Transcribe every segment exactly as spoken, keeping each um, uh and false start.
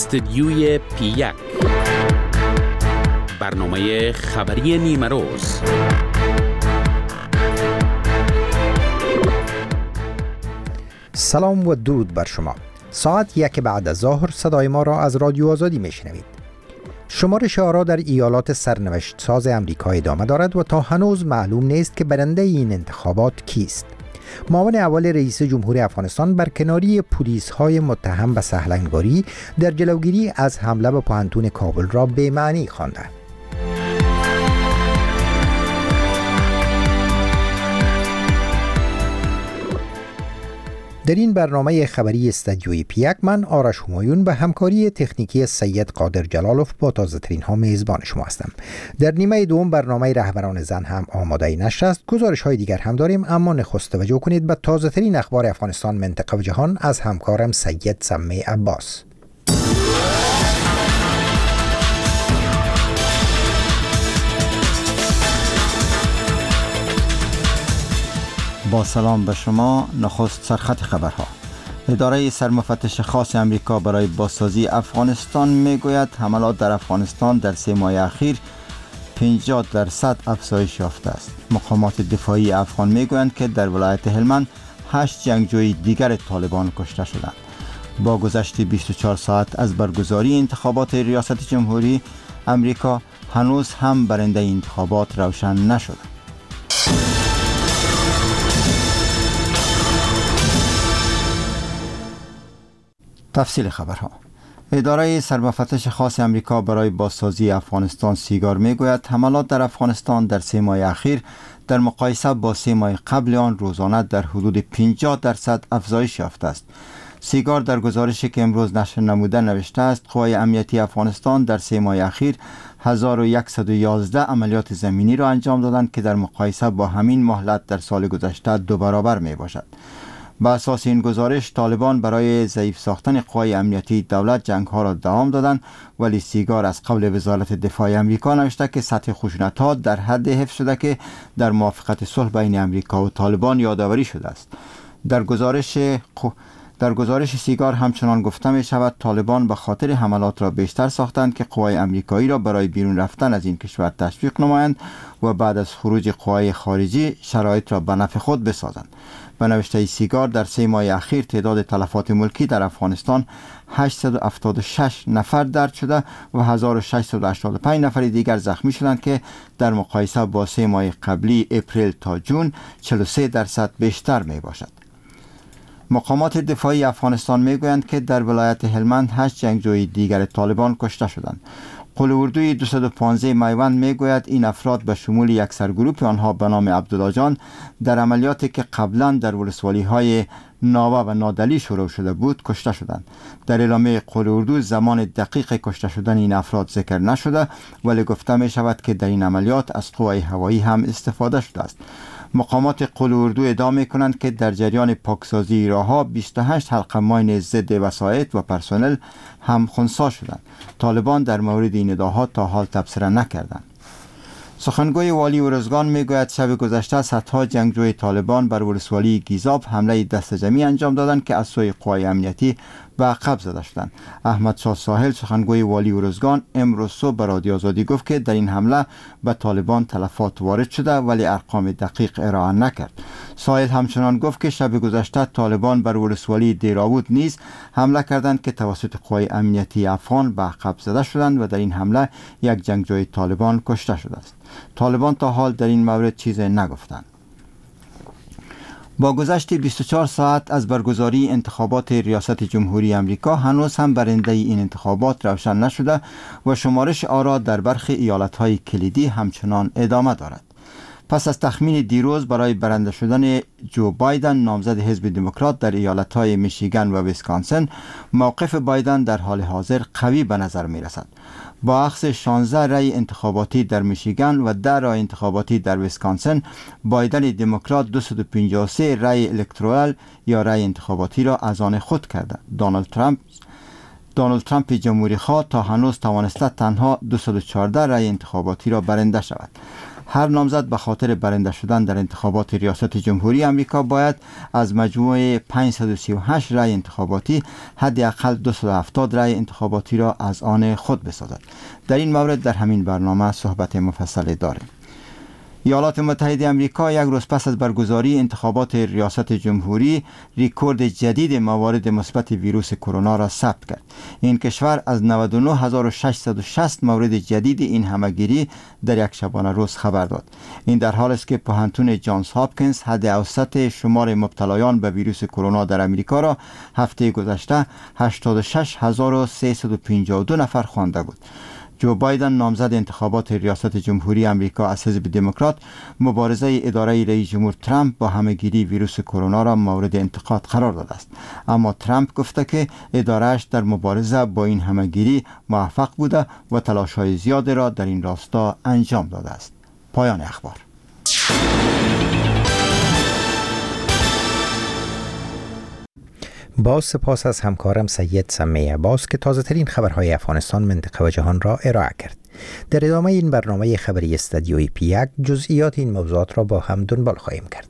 استدیوی پی یک، برنامه خبری نیمه روز. سلام و درود بر شما. ساعت یک بعد از ظهر صدای ما را از رادیو آزادی میشنوید. شمارش آرا در ایالات سرنوشت ساز امریکا ادامه دارد و تا هنوز معلوم نیست که برنده این انتخابات کیست. معاون اول رئیس جمهور افغانستان برکناری پلیس‌های متهم به سهلنگاری در جلوگیری از حمله به پوهنتون کابل را بی‌معنی خوانده. در این برنامه خبری استدیوی پی یک من آرش همایون به همکاری تکنیکی سید قادر جلالوف با تازه ترین ها میزبان شما هستم. در نیمه دوم برنامه رهبران زن هم آماده نشر است. گزارش های دیگر هم داریم، اما نخست توجه کنید به تازه ترین اخبار افغانستان، منطقه و جهان از همکارم سید سمی عباس. با سلام به شما. نخست سرخط خبرها. اداره سرمفتش خاص امریکا برای بازسازی افغانستان میگوید حملات در افغانستان در سه ماه اخیر پنجاه درصد افزایش یافته است. مقامات دفاعی افغان میگویند که در ولایت هلمند هشت جنگجوی دیگر طالبان کشته شدند. با گذشت بیست و چهار ساعت از برگزاری انتخابات ریاست جمهوری امریکا هنوز هم برنده انتخابات روشن نشده. تفصیل خبرها. اداره سرمفتش خاص امریکا برای بازسازی افغانستان سیگار میگوید حملات در افغانستان در سه ماه اخیر در مقایسه با سه ماه قبل آن روزانه در حدود پنجاه درصد افزایش یافته است. سیگار در گزارشی که امروز نشر نموده نوشته است قوای امنیتی افغانستان در سه ماه اخیر هزار و صد و یازده عملیات زمینی را انجام دادند که در مقایسه با همین مهلت در سال گذشته دو برابر می باشد. بر اساس این گزارش طالبان برای ضعیف ساختن قوای امنیتی دولت جنگ ها را دوام دادند، ولی سیگار از قبل وزارت دفاع امریکا نوشته که سطح خشونت ها در حد حفظ شده که در موافقت صلح بین امریکا و طالبان یادآوری شده است. در گزارش در گزارش سیگار همچنان گفته می شود طالبان به خاطر حملات را بیشتر ساختند که قوای امریکایی را برای بیرون رفتن از این کشور تشویق نمایند و بعد از خروج قوای خارجی شرایط را به نفع خود بسازند. به نوشته سیگار در سه ماه اخیر تعداد تلفات ملکی در افغانستان هشتصد و هفتاد و شش نفر درج شده و هزار و ششصد و هشتاد و پنج نفر دیگر زخمی شدند که در مقایسه با سه ماه قبلی اپریل تا جون چهل و سه درصد بیشتر می باشد. مقامات دفاعی افغانستان میگویند که در ولایت هلمند هشت جنگجوی دیگر طالبان کشته شدند. قول اردوی دویست و پانزده میوند میگوید این افراد به شمول یک سرگروپ آنها به نام عبدالله جان در عملیاتی که قبلا در ولسوالی های ناوه و نادلی شروع شده بود کشته شدند. در اعلامیه قول اردو زمان دقیق کشته شدن این افراد ذکر نشده، ولی گفته می شود که در این عملیات از قوای هوایی هم استفاده شده است. مقامات قول اردو ادعا می کنند که در جریان پاکسازی راهها بیست و هشت حلقه ماین ضد وسایط و پرسنل هم خنثی شدند. طالبان در مورد این ادعاها تا حال تبصره نکردند. سخنگوی والی ارزگان میگوید شب گذشته صدها جنگجوی طالبان بر ولسوالی گیزاب حمله دست جمعی انجام دادند که از سوی قوای امنیتی به عقب زده شدند. احمد شاه ساحل سخنگوی والی ارزگان امروز صبح به رادیو آزادی گفت که در این حمله به طالبان تلفات وارد شده، ولی ارقام دقیق ارائه نکرد. ساحل همچنان گفت که شب گذشته طالبان بر ولسوالی دیراود نیز حمله کردند که توسط قوای امنیتی افغان به عقب زده شدند و در این حمله یک جنگجوی طالبان کشته شده است. طالبان تا حال در این مورد چیزی نگفتند. با گذشت بیست و چهار ساعت از برگزاری انتخابات ریاست جمهوری امریکا هنوز هم برنده این انتخابات روشن نشده و شمارش آرا در برخی ایالت‌های کلیدی همچنان ادامه دارد. پس از تخمین دیروز برای برنده شدن جو بایدن نامزد حزب دموکرات در ایالت‌های میشیگان و ویسکانسن، موقف بایدن در حال حاضر قوی به نظر می‌رسد. با اخذ شانزده رای انتخاباتی در میشیگان و ده رای انتخاباتی در ویسکانسن، بایدن دموکرات دویست و پنجاه و سه رای الکترال یا رای انتخاباتی را از آن خود کرده. دونالد ترامپ دونالد ترامپ جمهوری خواه تا هنوز توانسته تنها دویست و چهارده رای انتخاباتی را برنده شود. هر نامزد به خاطر برنده شدن در انتخابات ریاست جمهوری امریکا باید از مجموع پانصد و سی و هشت رای انتخاباتی حداقل دویست و هفتاد رای انتخاباتی را از آن خود بسازد. در این مورد در همین برنامه صحبت مفصل داریم. ایالات متحده آمریکا یک روز پس از برگزاری انتخابات ریاست جمهوری رکورد جدید موارد مثبت ویروس کرونا را ثبت کرد. این کشور از نود و نه هزار و ششصد و شصت مورد جدید این همهگیری در یک شبانه روز خبر داد. این در حالی است که پوهنتون جانز هاپکینز حد اوسط شمار مبتلایان به ویروس کرونا در امریکا را هفته گذشته هشتاد و شش هزار و سیصد و پنجاه و دو نفر خوانده بود. جو بایدن نامزد انتخابات ریاست جمهوری آمریکا از حزب دموکرات مبارزه اداره رئیس جمهور ترامپ با همهگیری ویروس کرونا را مورد انتقاد قرار داده است. اما ترامپ گفته که اداره‌اش در مبارزه با این همهگیری موفق بوده و تلاش‌های زیادی را در این راستا انجام داده است. پایان اخبار. با سپاس از همکارم سید سمیه عباس که تازه ترین خبرهای افغانستان، منطقه و جهان را ارائه کرد. در ادامه این برنامه خبری استودیوی پی یک جزئیات این موضوعات را با هم دنبال خواهیم کرد.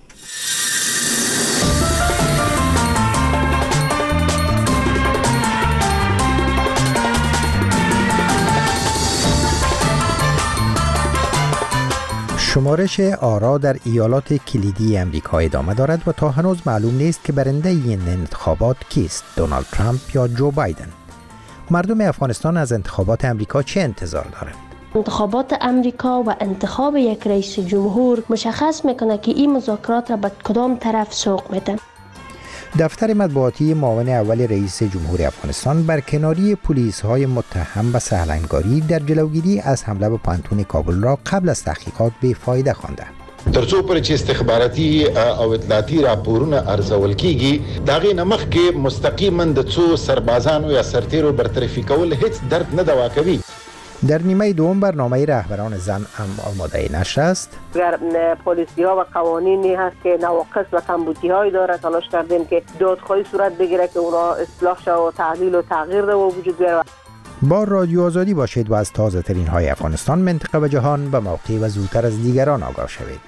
شمارش آرا در ایالات کلیدی امریکا ادامه دارد و تا هنوز معلوم نیست که برنده این انتخابات کیست، دونالد ترامپ یا جو بایدن. مردم افغانستان از انتخابات امریکا چه انتظار دارند؟ انتخابات امریکا و انتخاب یک رئیس جمهور مشخص میکنه که این مذاکرات را به کدام طرف سوق میده. دفتر مطبوعاتی معاون اول رئیس جمهور افغانستان برکناری پلیس‌های متهم به سهلنگاری در جلوگیری از حمله به پوهنتون کابل را قبل از تحقیقات بی‌فایده خوانده. ترڅو پر چې استخباراتي او اطلاعاتي راپورونه ارزول کیږي داغه نمخ کې مستقیما د څو سربازانو یا سرتیرو برطرفي کول هیڅ درد نه دوا کوي. در نیمه دوم برنامه رهبران زن هم آماده نشر است. اگر پالیسی‌ها و قوانینی هست که نواقص و کمبودی‌هایی داره، تلاش کردیم که دادخواهی صورت بگیره که اونا اصلاح شه و تعدیل و تغییر ده و وجود بیاره. با رادیو آزادی باشید و از تازه ترین های افغانستان، منطقه و جهان به موقع و زودتر از دیگران آگاه شوید.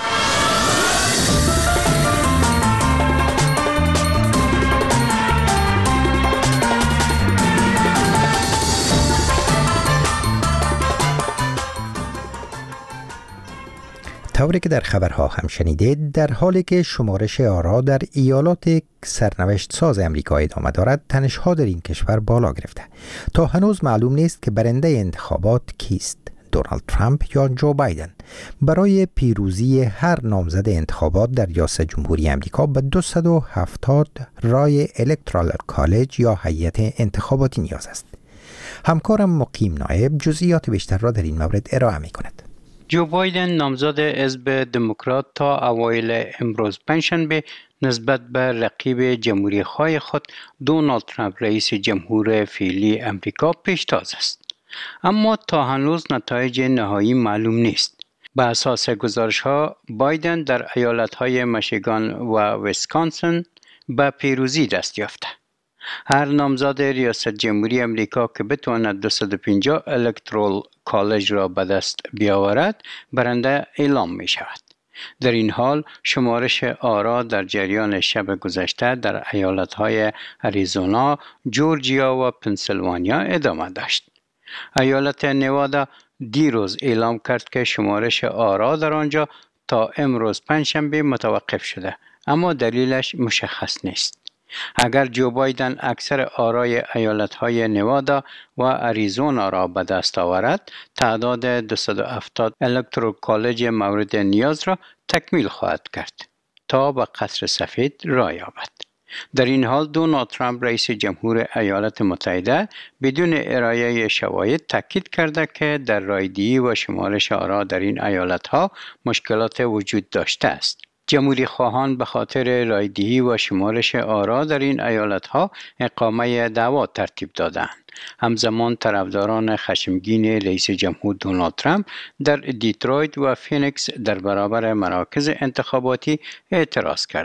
طوری که در خبرها هم شنیدید، در حالی که شمارش آرا در ایالات سرنوشت ساز امریکا ادامه دارد، تنش‌ها در این کشور بالا گرفته. تا هنوز معلوم نیست که برنده انتخابات کیست، دونالد ترامپ یا جو بایدن. برای پیروزی هر نامزد انتخابات در ریاست جمهوری امریکا به دویست و هفتاد رای الکترال کالج یا هیئت انتخاباتی نیاز است. همکارم مقیم نایب جزئیات بیشتر را در این مورد ارائه می‌کند. جو بایدن نامزد حزب دموکرات تا اوایل امروز پنجشنبه نسبت به رقیب جمهوری‌خواه خود دونالد ترامپ رئیس جمهور فعلی امریکا پیشتاز است. اما تا هنوز نتایج نهایی معلوم نیست. به اساس گزارش‌ها بایدن در ایالت‌های میشیگان و ویسکانسن به پیروزی دست یافته. هر نامزد ریاست جمهوری امریکا که بتواند دویست و پنجاه الکترال کالج را به دست بیاورد برنده اعلام می شود. در این حال شمارش آرا در جریان شب گذشته در ایالت‌های اریزونا، جورجیا و پنسیلوانیا ادامه داشت. ایالت نوادا دیروز اعلام کرد که شمارش آرا در آنجا تا امروز پنجشنبه متوقف شده، اما دلیلش مشخص نیست. اگر جو بایدن اکثر آرای ایالت‌های نوادا و اریزونا را به دست آورد، تعداد دویست و هفتاد الکترال کالج مورد نیاز را تکمیل خواهد کرد تا به قصر سفید راه یابد. در این حال دونالد ترامپ رئیس جمهور ایالات متحده بدون ارائه شواهد تاکید کرده که در رایدهی و شمارش آرا در این ایالت‌ها مشکلات وجود داشته است. جمهوری خواهان به خاطر رایدهی و شمارش آرا در این ایالت‌ها اقامه دعوا ترتیب دادند. همزمان طرفداران خشمگین رئیس جمهور دونالد ترامپ در دیترویت و فینیکس در برابر مراکز انتخاباتی اعتراض کردند.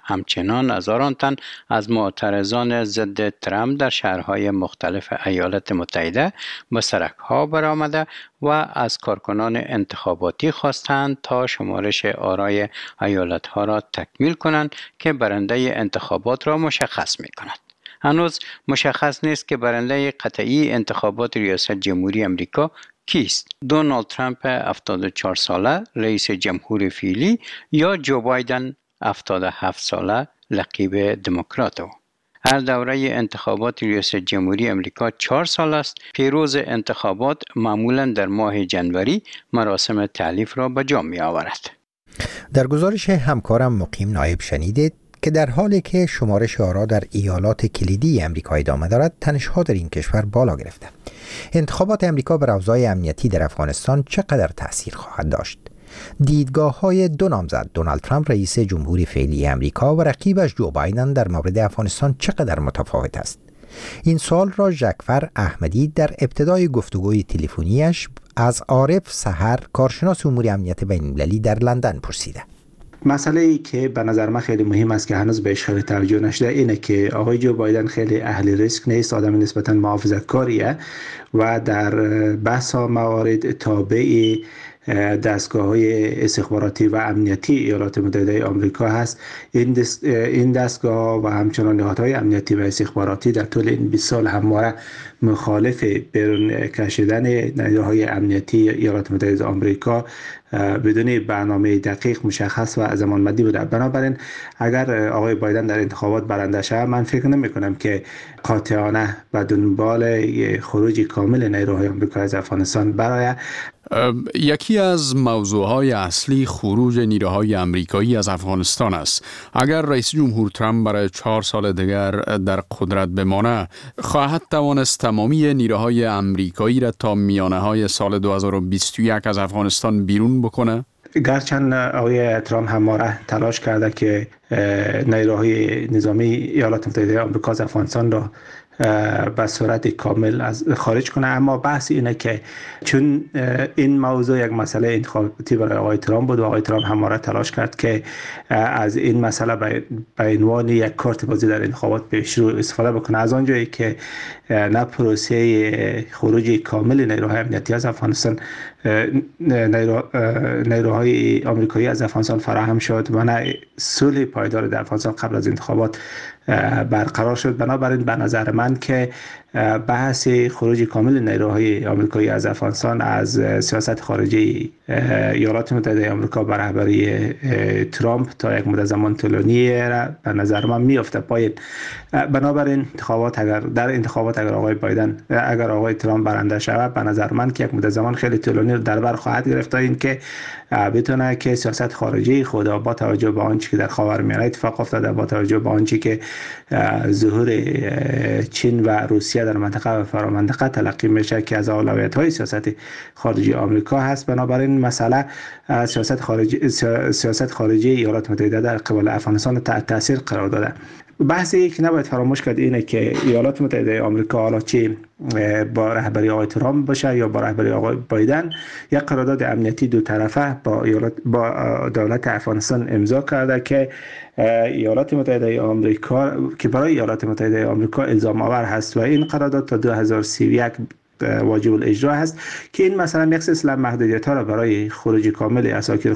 همچنان هزاران تن از معترضان ضد ترامپ در شهرهای مختلف ایالات متحده به سرک‌ها برآمده و از کارکنان انتخاباتی خواستند تا شمارش آرای ایالت‌ها را تکمیل کنند که برنده انتخابات را مشخص می‌کند. هنوز مشخص نیست که برنده قطعی انتخابات ریاست جمهوری امریکا کیست؟ دونالد ترامپ هفتاد و چهار ساله رئیس جمهور فعلی یا جو بایدن هفتاد و هفت ساله رقیب دموکرات او. هر دوره انتخابات ریاست جمهوری امریکا چهار سال است. پیروز انتخابات معمولا در ماه جنوری مراسم تحلیف را به جا می آورد. در گزارش همکارم مقیم نایب شنیدید که در حالی که شمارش آرا در ایالات کلیدی امریکا ادامه دارد، تنش‌ها در این کشور بالا گرفته. انتخابات امریکا بر اوضاع امنیتی در افغانستان چقدر تأثیر خواهد داشت؟ دیدگاه‌های دو نامزد دونالد ترامپ رئیس جمهوری فعلی امریکا و رقیبش جو بایدن در مورد افغانستان چقدر متفاوت است؟ این سوال را ژکفر احمدی در ابتدای گفتگوی تلفنیش از عارف سحر، کارشناس امور امنیت بین‌المللی در لندن پرسیده. مسئله ای که به نظر من خیلی مهم است که هنوز بهش خیلی توجه نشده اینه که آقای جو بایدن خیلی اهل ریسک نیست، آدم نسبتاً محافظت‌کاریه و در بحث موارد تابع دستگاه‌های استخباراتی و امنیتی ایالات متحده آمریکا هست. این دست این دستگاه و همچنان نهادهای امنیتی و استخباراتی در طول این بیست سال همواره مخالف بیرون کشیدن نیروهای امنیتی ایالات متحده آمریکا بدون برنامه دقیق مشخص و زمانبندی بوده. بنابراین اگر آقای بایدن در انتخابات برنده شود، من فکر نمی کنم که قاطعانه و دنبال خروج کامل نیروهای آمریکا از افغانستان برای یکی از موضوعهای اصلی خروج نیروهای امریکایی از افغانستان است. اگر رئیس جمهور ترامپ برای چهار سال دیگر در قدرت بمانه، خواهد توانست تمامی نیروهای امریکایی را تا میانه های سال دو هزار و بیست و یک از افغانستان بیرون بکنه؟ گرچند آقای ترامپ همواره تلاش کرده که نیروهای نظامی ایالات متحده آمریکا از افغانستان را به صورت کامل از خارج کنه، اما بحث اینه که چون این موضوع یک مسئله انتخاباتی برای آقای ترامپ بود و آقای ترامپ همواره تلاش کرد که از این مسئله به عنوان یک کارت بازی در انتخابات پیش رو استفاده بکنه، از آنجایی که نه پروسه خروج کامل نیروهای امنیتی از افغانستان نیرو، نیروهای آمریکایی از افغانستان فراهم شد و نه صلح پایدار در افغانستان قبل از انتخابات برقرار شد. بنابراین به نظر من که بحث خروج کامل نیروهای آمریکایی از افغانستان از سیاست خارجی ایالات متحده آمریکا بر رهبری ترامپ تا یک مدت زمان طولانی به نظر من میافته پایین. بنابراین انتخابات اگر در انتخابات اگر آقای بایدن اگر آقای ترامپ برنده شود، به نظر من که یک مدت زمان خیلی طولانی در بر خواهد گرفت تا اینکه بتونه که سیاست خارجی خود با توجه به آنچه که در خاورمیانه اتفاق افتاده، با توجه به آنچه که ظهور چین و روسیه در منطقه و فرامنطقه تلقی میشه که از اولویت‌های سیاست خارجی آمریکا هست، بنابراین مسئله سیاست خارجی سیاست خارجی ایالات متحده در قبال افغانستان تحت تاثیر قرار داده. بحثی که نباید فراموش کرد اینه که ایالات متحده آمریکا حالا چه با رهبری آقای ترامپ باشه یا با رهبری آقای بایدن، یک قرارداد امنیتی دو طرفه با ایالات با دولت افغانستان امضا کرده که ایالات متحده آمریکا که برای ایالات متحده آمریکا الزام آور هست و این قرارداد تا دو هزار و سی و یک واجب الاجرا هست که این مثلا مخصوص محدودیت ها را برای خروج کامل اساکیر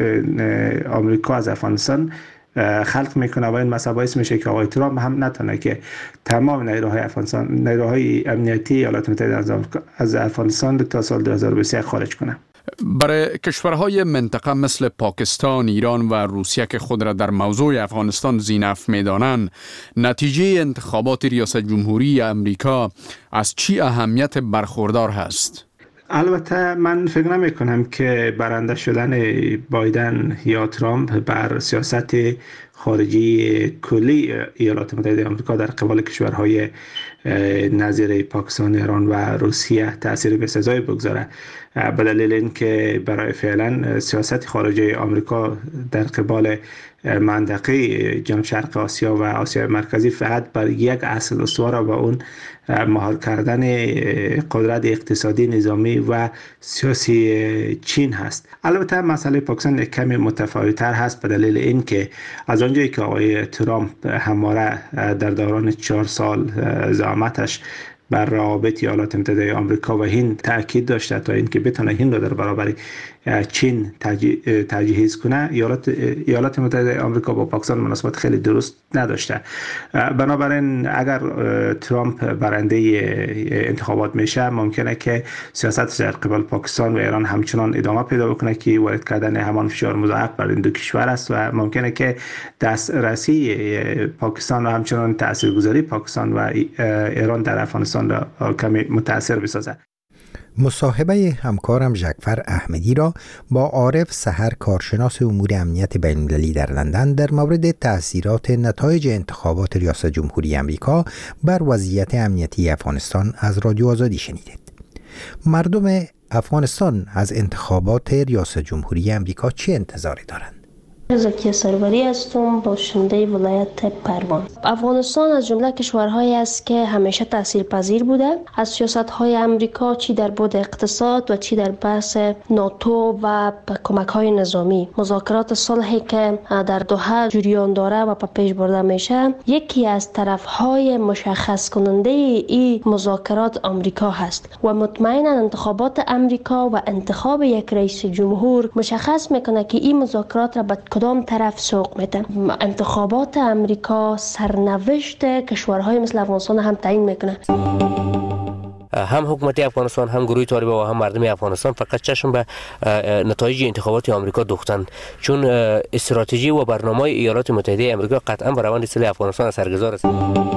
آمریکا از افغانستان خلق میکنه و این مسئله باعث میشه که آقای ترامپ هم نتونه که تمام نیروهای افغانستان نیروهای امنیتی ایالات متحده از افغانستان تا سال دو هزار و بیست و یک خارج کنه. برای کشورهای منطقه مثل پاکستان، ایران و روسیه که خود را در موضوع افغانستان ذی‌نفع می‌دانند، نتیجه انتخابات ریاست جمهوری امریکا از چی اهمیت برخوردار هست؟ البته من فکر نمی کنم که برنده شدن بایدن یا ترامپ بر سیاست خارجی کلی ایالات متحده آمریکا در قبال کشورهای نظیر پاکستان، ایران و روسیه تأثیر بسزایی بگذاره، به دلیل اینکه برای فعلا سیاست خارجی آمریکا در قبال منطقه جنوب شرق آسیا و آسیا مرکزی فقط بر یک اصل استوار و اون مهار کردن قدرت اقتصادی، نظامی و سیاسی چین هست. البته مسئله پاکستان یک کمی متفاوت‌تر هست به دلیل اینکه از آنجایی که آقای ترامپ همواره در دوران چهار سال زعامتش بر روابط ایالات متحده آمریکا و هند تاکید داشته تا اینکه بتونه هند را در برابر چین تجهیز کنه، ایالات ایالات متحده آمریکا با پاکستان مناسبات خیلی درست نداشته. بنابراین اگر ترامپ برنده انتخابات میشه، ممکنه که سیاست در قبال پاکستان و ایران همچنان ادامه پیدا بکنه که وارد کردن همان فشار مضاعف بر این دو کشور است و ممکنه که دسترسی پاکستان و همچنان تاثیرگذاری پاکستان و ایران در افغانستان را کمی متاثر بسازد. مصاحبه همکارم ژکفر احمدی را با عارف سحر، کارشناس امور امنیت بین‌المللی در لندن، در مورد تأثیرات نتایج انتخابات ریاست جمهوری آمریکا بر وضعیت امنیتی افغانستان از رادیو آزادی شنیدید. مردم افغانستان از انتخابات ریاست جمهوری آمریکا چه انتظاری دارند؟ زکیه سروری هستم، باشنده ولایت پروان. افغانستان از جمله کشورهایی است که همیشه تاثیرپذیر بوده از سیاست‌های آمریکا، چی در بود اقتصاد و چی در بحث ناتو و کمک‌های نظامی. مذاکرات صلحی که در دوحه جریان داره و پیش برده میشه، یکی از طرف‌های مشخص کننده این مذاکرات آمریکا هست و مطمئنا انتخابات آمریکا و انتخاب یک رئیس جمهور مشخص میکنه که این مذاکرات را به کدام طرف سوق میده. انتخابات آمریکا سرنوشت کشورهای مثل افغانستان هم تعیین میکنه. هم حکومت افغانستان، هم گروه طالبان و هم مردم افغانستان فقط چشم به نتایج انتخابات آمریکا دوختند، چون استراتژی و برنامه ایالات متحده آمریکا قطعا بر روند اصلاح افغانستان اثرگذار است.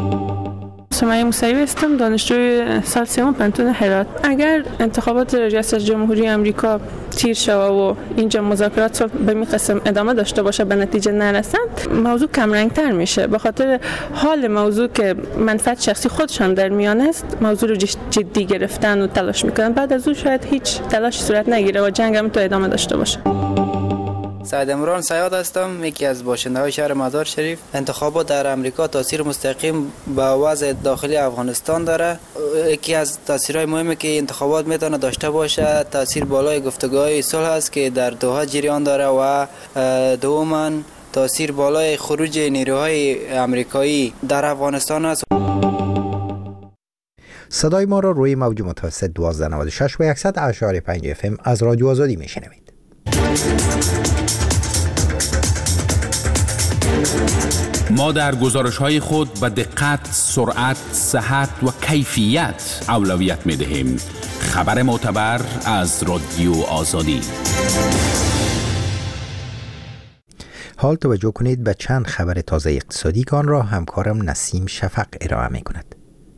سمیه موسوی هستم، دانشجوی سال سوم پنتون هرات. اگر انتخابات ریاست جمهوری آمریکا تیر شوه و اینجا مذاکرات رو به این قسم ادامه داشته باشه به نتیجه نرسند، موضوع کم رنگ تر میشه. به خاطر حال موضوع که منفعت شخصی خودشان در میان است، موضوع رو جدی گرفتن و تلاش میکنن. بعد از اون شاید هیچ تلاش صورت نگیره و جنگ هم تو ادامه داشته باشه. سعید امران سیاد هستم، یکی از باشنده‌های شهر مزار شریف. انتخابات در امریکا تاثیر مستقیم به وضع داخلی افغانستان داره. یکی از تاثیرهای مهمی که انتخابات میتونه داشته باشه تاثیر بالای گفتگوهای صلح است که در دوحه جریان داره و دوما تاثیر بالای خروج نیروهای آمریکایی در افغانستان است. صدای ما را روی موج متوسط دوازده نود و شش و صد و یک و پنج اف ام از رادیو آزادی میشنوید. ما در گزارش‌های خود به دقت، سرعت، صحت و کیفیت اولویت می‌دهیم. خبر معتبر از رادیو آزادی. حال توجه کنید به چند خبر تازه اقتصادی که آن را همکارم نسیم شفق ارائه می‌کند.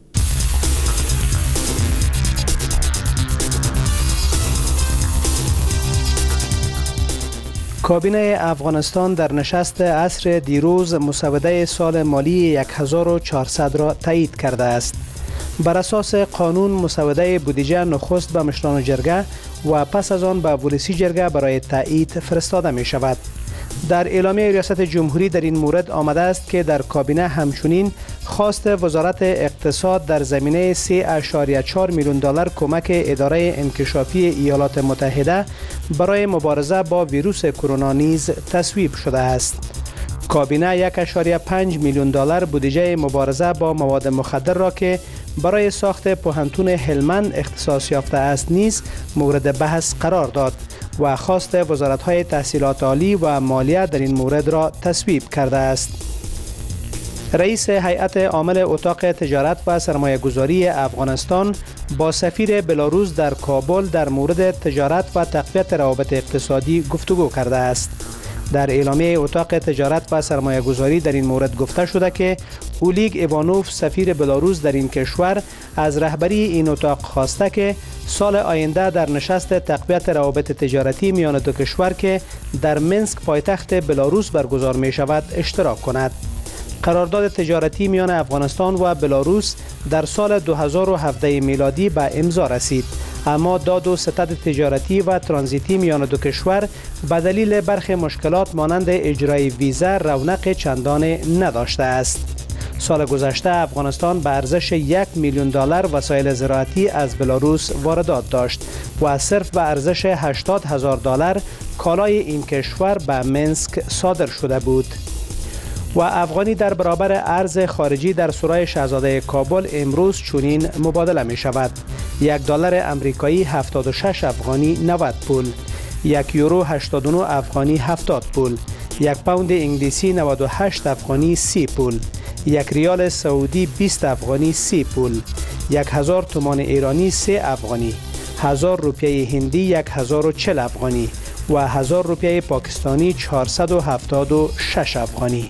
کابینه افغانستان در نشست عصر دیروز مسوده سال مالی هزار و چهارصد را تایید کرده است. بر اساس قانون مسوده بودجه نخست به مشران جرگه و پس از آن به ولسی جرگه برای تایید فرستاده می شود. در اعلامیه ریاست جمهوری در این مورد آمده است که در کابینه همچنین خواست وزارت اقتصاد در زمینه سه اشاریه چهار میلیون دلار کمک اداره انکشافی ایالات متحده برای مبارزه با ویروس کرونا نیز تصویب شده است. کابینه یک اشاریه پنج میلیون دلار بودجه مبارزه با مواد مخدر را که برای ساخت پوهنتون هلمند اختصاص یافته است نیز مورد بحث قرار داد و خواست وزارت‌های تحصیلات عالی و مالیه در این مورد را تصویب کرده است. رئیس هیئت عامل اتاق تجارت و سرمایه‌گذاری افغانستان با سفیر بلاروس در کابل در مورد تجارت و تقویت روابط اقتصادی گفتگو کرده است. در اعلامیه اتاق تجارت و سرمایه‌گذاری در این مورد گفته شده که اولیگ ایوانوف سفیر بلاروس در این کشور از رهبری این اتاق خواسته که سال آینده در نشست تقویت روابط تجارتی میان دو کشور که در منسک پایتخت بلاروس برگزار می شود اشتراک کند. قرارداد تجارتی میان افغانستان و بلاروس در سال دو هزار و هفده میلادی به امضا رسید اما داد و ستد تجارتی و ترانزیتی میان دو کشور به دلیل برخی مشکلات مانند اجرای ویزا رونق چندان نداشته است. سال گذشته افغانستان به ارزش یک میلیون دلار وسایل زراعتی از بلاروس واردات داشت و صرف به ارزش هشتاد هزار دلار کالای این کشور به منسک صادر شده بود. و افغانی در برابر ارز خارجی در سرای شاهزاده کابل امروز چنین مبادله می شود: یک دلار امریکایی هفتاد و شش افغانی نود پول، یک یورو هشتاد و نه افغانی هفتاد پول، یک پوند انگلیسی نود و هشت افغانی سی پول، یک ریال سعودی بیست افغانی سی پول، یک هزار تومان ایرانی سه افغانی، هزار روپیه هندی یک هزار و چهل افغانی و هزار روپیه پاکستانی چهارصد و هفتاد و شش افغانی.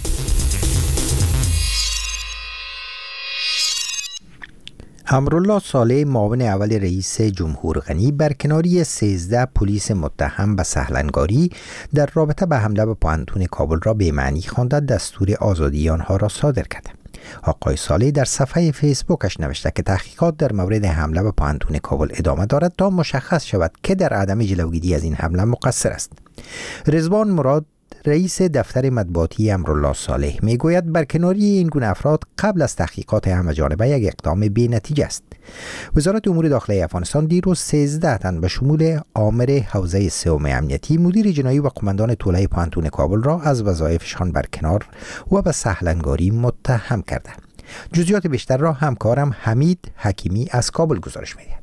امرالله صالح معاون اول رئیس جمهور غنی برکناری سیزده پلیس متهم به سهلنگاری در رابطه به حمله به پوهنتون کابل را به معنی خوانده دستور آزادی آنها را صادر کرده. آقای صالح در صفحه فیسبوکش نوشته که تحقیقات در مورد حمله به پوهنتون کابل ادامه دارد تا مشخص شود که در عدم جلوگیری از این حمله مقصر است. رضوان مراد رئیس دفتر مطبوعاتی امرالله صالح میگوید برکناری این گونه افراد قبل از تحقیقات همه‌جانبه یک اقدام بی‌نتیجه است. وزارت امور داخلی افغانستان دیروز سیزده تن به شمول آمر حوزه سوم امنیتی، مدیر جنایی و قماندان طلای پوهنتون کابل را از وظایفشان برکنار و به سهلنگاری متهم کرده. جزئیات بیشتر را همکارم حمید حکیمی از کابل گزارش می‌دهد.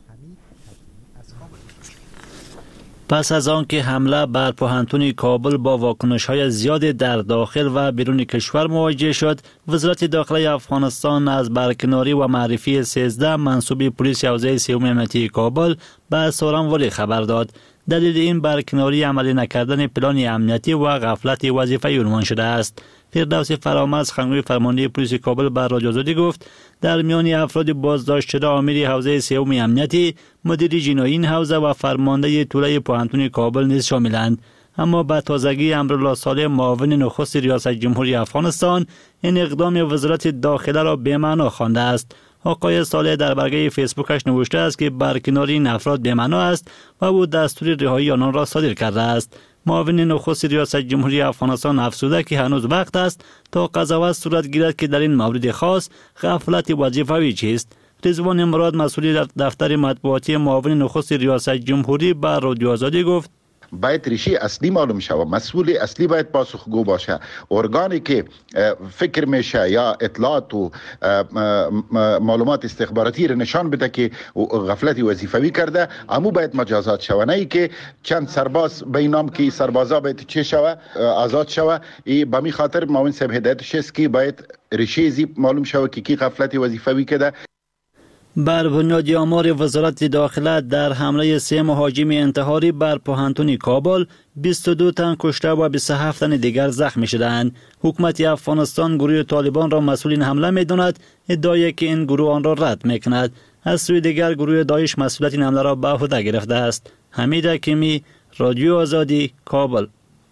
پس از آنکه حمله بر پوهنتون کابل با واکنش‌های زیاد در داخل و بیرون کشور مواجه شد، وزارت داخلی افغانستان از برکناری و معرفی سیزده منصوب پلیس حوزه سوم امنیتی کابل به سورانواری خبر داد. دلیل این برکناری عملی نکردن پلان امنیتی و غفلت وظیفه‌ای عنوان شده است. فردوس فرامرز سخنگوی فرمانده پلیس کابل بر رادیو آزادی گفت در میان افراد بازداشت شده آمر حوزه سوم امنیتی، مدیر جنایی این حوزه و فرمانده طلای پوهنتون کابل نیز شاملند. اما به تازگی امرالله صالح معاون نخست ریاست جمهوری افغانستان این اقدام وزارت داخله را بی‌معنا خوانده است. آقای صالح در برگه فیسبوکش نوشته است که برکناری این افراد بی‌معنا است و او دستور رهایی آنان را صادر کرده است. معاون نخست ریاست جمهوری افغانستان افزوده که هنوز وقت است تا قضاوت صورت گیرد که در این مورد خاص غفلت وظیفوی چیست. رضوان مراد مسئول دفتر مطبوعاتی معاون نخست ریاست جمهوری بر رادیو آزادی گفت باید ریشه اصلی معلوم شود، مسئول اصلی باید پاسخگو باشه. ارگانی که فکر میشه یا اطلاعات و معلومات استخباراتی را نشان بده که غفلت وظیفوی کرده، امو باید مجازات شود، نه ای که چند سرباز به نام که سربازا باید چه شود آزاد شود. ای به می خاطر معاون صاحب هدایتش است که باید ریشه زی معلوم شود که کی غفلت وظیفوی کرده. بر بنیاد آمار وزارت داخله در حمله سه مهاجم انتحاری بر پوهنتون کابل بیست و دو تن کشته و بیست و هفت تن دیگر زخمی شدند. حکومت افغانستان گروه طالبان را مسئول این حمله می‌داند، ادعای که این گروه آن را رد می‌کند. از سوی دیگر گروه داعش مسئولیت این حمله را به عهده گرفته است. حمید حکیمی، رادیو آزادی، کابل.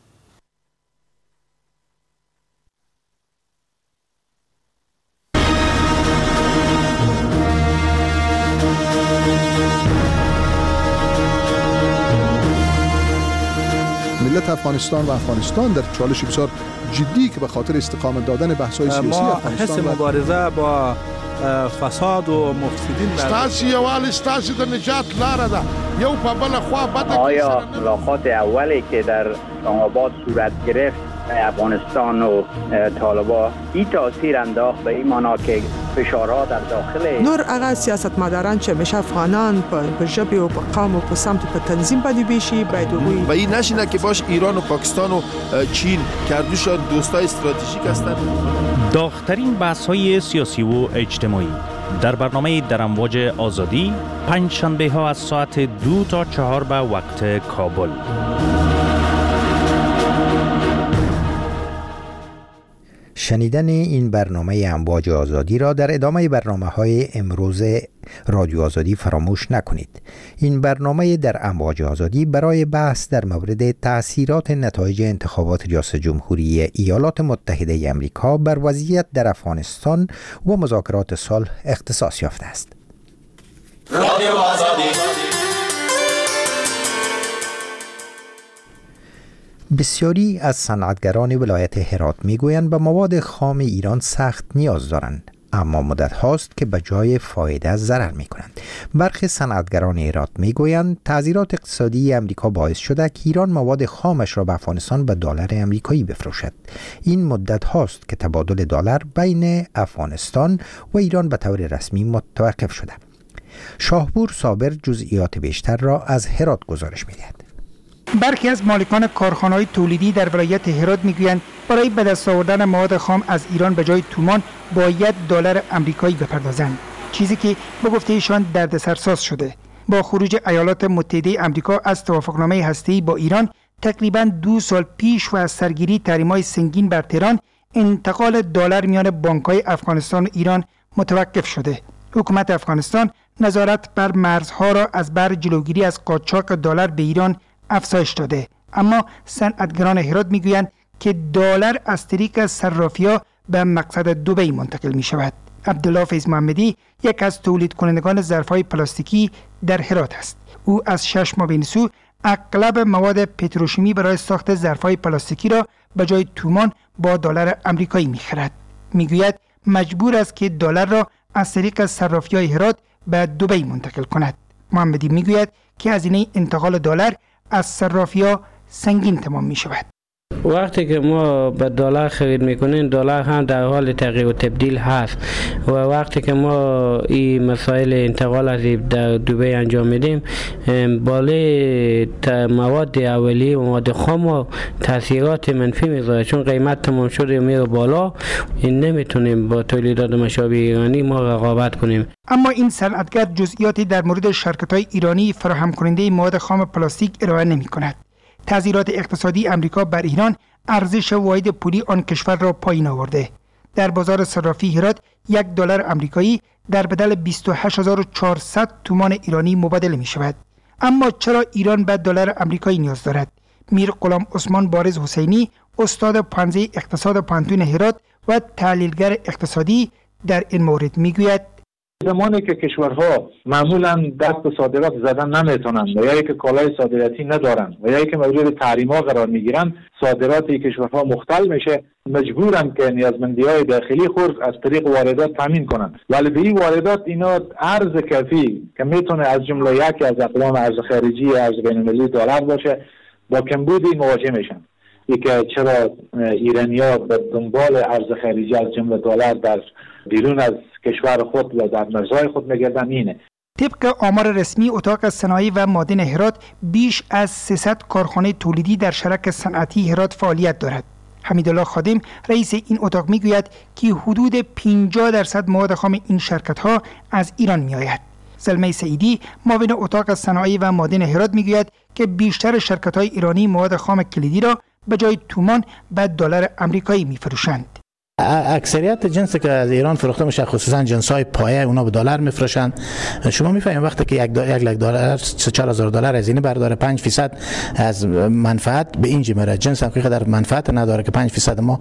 ملت افغانستان و افغانستان در چالش بسیار جدی که به خاطر استقامت دادن بحث‌های سیاسی افغانستان ما حس مبارزه با فساد و مفسدین ستاسي یوال ستاسي د نجات لاره ده یو په بل خوا بده. آیا ملاقات اولی که در آباد صورت گرفت افغانستان و طالبان این تاثیر انداخت به این معنا که فشارها در داخل نور هغه سیاستمداران چې همیشه افغانان په ژبه او په قوم او په سمت په تنظیم باندې بیشي باید وي و این نشینه که باش ایران و پاکستان و چین کردوش دوستای استراتژیک هستند. داغ‌ترین بحث‌های سیاسی و اجتماعی در برنامه در امواج آزادی پنج شنبه ها از ساعت دو تا چهار به وقت کابل. شنیدن این برنامه امواج آزادی را در ادامه برنامه‌های امروز رادیو آزادی فراموش نکنید. این برنامه در امواج آزادی برای بحث در مورد تأثیرات نتایج انتخابات ریاست جمهوری ایالات متحده آمریکا بر وضعیت در افغانستان و مذاکرات صلح اختصاص یافته است. رادیو آزادی. بسیاری از صنعتگران ولایت هرات میگویند به مواد خام ایران سخت نیاز دارند، اما مدت هاست که به جای فایده ضرر می کنند. برخی صنعتگران هرات می گویند تعزیرات اقتصادی امریکا باعث شده که ایران مواد خامش را به افغانستان به دلار امریکایی بفروشد. این مدت هاست که تبادل دلار بین افغانستان و ایران به طور رسمی متوقف شده. شاهپور صابر جزئیات بیشتر را از هرات گزارش می دهد. برخی از مالکان کارخانه‌های تولیدی در ولایت هرات میگویند برای به دست آوردن مواد خام از ایران به جای تومان باید دلار آمریکایی بپردازند، چیزی که به گفته ایشان دردسرساز شده. با خروج ایالات متحده آمریکا از توافقنامه هسته‌ای با ایران تقریباً دو سال پیش و از سرگیری تحریم‌های سنگین بر تهران، انتقال دلار میان بانک‌های افغانستان و ایران متوقف شده. حکومت افغانستان نظارت بر مرزها را از بر جلوگیری از قاچاق دلار به ایران افزایش داده، اما صنعتگران هرات میگویند که دلار از طریق صرافی‌ها به مقصد دبی منتقل می شود. عبدالله فیض محمدی یک از تولید کنندگان ظرف‌های پلاستیکی در هرات است. او از شش ماه بینسو اغلب مواد پتروشیمی برای ساخت ظرف‌های پلاستیکی را به جای تومان با دلار آمریکایی می‌خرد. میگوید مجبور است که دلار را از طریق صرافی‌های هرات به دبی منتقل کند. محمدی میگوید که هزینه انتقال دلار از صرافی‌ها سنگین تمام می شود. وقتی که ما به دلار خرید میکنیم، دلار هم در حال تغییر و تبدیل هست و وقتی که ما این مسائل انتقال از در دبی انجام میدیم، بالای مواد اولیه و مواد خام و تاثیرات منفی میذاره، چون قیمت تمام شده میره بالا. این نمیتونیم با تولیدات مشابه ایرانی ما رقابت کنیم. اما این صنعتگر جزئیاتی در مورد شرکت‌های ایرانی فراهم کننده مواد خام پلاستیک ارائه نمی‌کند. تعزیرات اقتصادی امریکا بر ایران ارزش واحد پولی آن کشور را پایین آورده. در بازار صرافی هرات یک دلار آمریکایی در بدل بیست و هشت هزار و چهارصد تومان ایرانی مبادله می شود. اما چرا ایران به دلار آمریکایی نیاز دارد؟ میر غلام عثمان بارز حسینی، استاد پانزه اقتصاد پانتون هرات و تحلیلگر اقتصادی، در این مورد می گوید زمانی که کشورها معمولا دست به صادرات زدن نمیتونند و یا که کالای صادراتی ندارند و یا که مورد تحریم‌ها قرار میگیرند، صادرات کشورها مختل میشه، مجبورن که نیازمندی‌های داخلی خود از طریق واردات تامین کنند. ولی به این واردات اینا ارز کافی که میتونه از جمله یکی از اقوام ارز خارجی ارز بین‌المللی دلار باشه، با کمبودی مواجه میشن. ای که چرا ایرانی‌ها به دنبال ارز خارجی از جمله دلار در بیرون از کشور خود و در مرزهای خود میگردن اینه. طبق آمار رسمی اتاق صنایع و معادن هرات بیش از سیصد کارخانه تولیدی در شرک صنعتی هرات فعالیت دارد. حمیدالله خادم رئیس این اتاق میگوید که حدود پنجاه درصد مواد خام این شرکت ها از ایران میآید. زلمه سعیدی معاون اتاق صنایع و معادن هرات میگوید که بیشتر شرکت های ایرانی مواد خام کلیدی را به جای تومان به دلار آمریکایی میفروشند. اکثریت جنسی که از ایران فروخته میشه خصوصا جنس‌های پایه اونا به دلار میفروشند. شما میفهمید وقتی که یک یک لک دلار سه چهار هزار دلار هزینه برداره، پنج درصد از منفعت به اینجا میره. جنس هم که در منفعت نداره که پنج درصد ما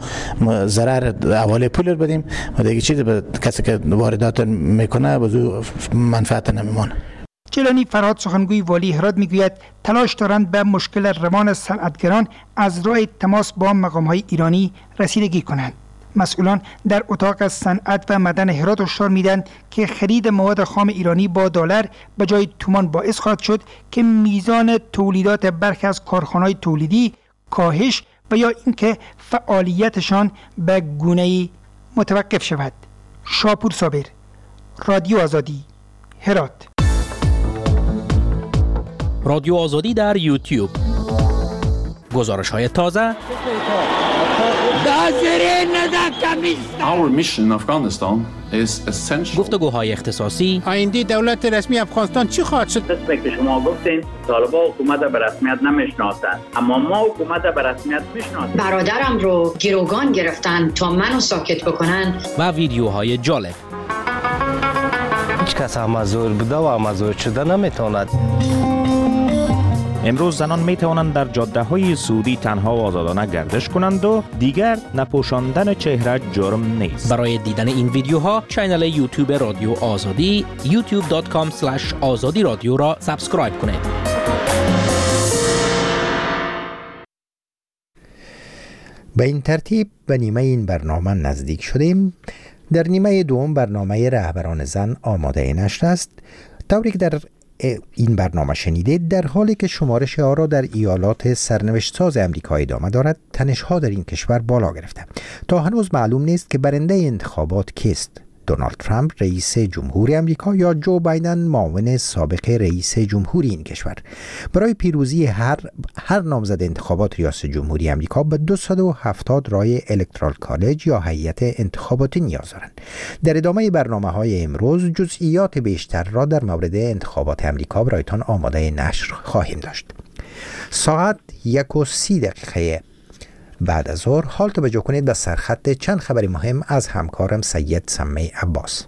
ضرر حواله پول بدیم و دیگه چیزی به کسی که واردات میکنه بزو منفعت نمیمونه. جیلانی فرهاد سخنگوی والی هرات میگوید تلاش دارند به مشکل روان صنعتگران از راه تماس با مقام‌های ایرانی رسیدگی کنند. مسئولان در اتاق صنعت و معدن هرات هشدار میدن که خرید مواد خام ایرانی با دلار به جای تومان باعث خواهد شد که میزان تولیدات برخی از کارخانه‌های تولیدی کاهش و یا اینکه فعالیتشان به گونه‌ای متوقف شود. شاپور صابر، رادیو آزادی، هرات. رادیو آزادی در یوتیوب. گزارش‌های تازه. Our mission in Afghanistan is essential. گفتگوهای اختصاصی. آینده دولت رسمی افغانستان چی خواهد شد؟ مثل که شما گفتین طالبان حکومت به رسمیت نمیشناسند، اما ما حکومت به رسمیت میشناسیم. برادرم رو گروگان گرفتن تا منو ساکت بکنن. و ویدیوهای جالب. هیچ کس هم مزور بوده و مزور شده نمیتواند. امروز زنان می توانند در جاده های سعودی تنها و آزادانه گردش کنند و دیگر نپوشاندن چهره جرم نیست. برای دیدن این ویدیوها کانال یوتیوب رادیو آزادی یوتیوب دات کام اسلش آزادی رادیو را سابسکرایب کنید. به این ترتیب به نیمه این برنامه نزدیک شدیم. در نیمه دوم برنامه رهبران زن آماده نشر است. طوری که در این برنامه شنیدید، در حالی که شمارش آرا در ایالات سرنوشت ساز امریکا ادامه دارد، تنش‌ها در این کشور بالا گرفته. تا هنوز معلوم نیست که برنده انتخابات کیست: دونالد ترامپ رئیس جمهوری امریکا یا جو بایدن معاون سابق رئیس جمهوری این کشور. برای پیروزی هر هر نامزد انتخابات ریاست جمهوری امریکا به دویست و هفتاد رای الکترال کالج یا هیئت انتخاباتی نیاز دارند. در ادامه برنامه‌های امروز جزئیات بیشتر را در مورد انتخابات امریکا برایتان آماده نشر خواهیم داشت. ساعت یک و سی دقیقه بعد از ظهر حال توجه کنید به سرخط چند خبر مهم از همکارم سید سمی عباس.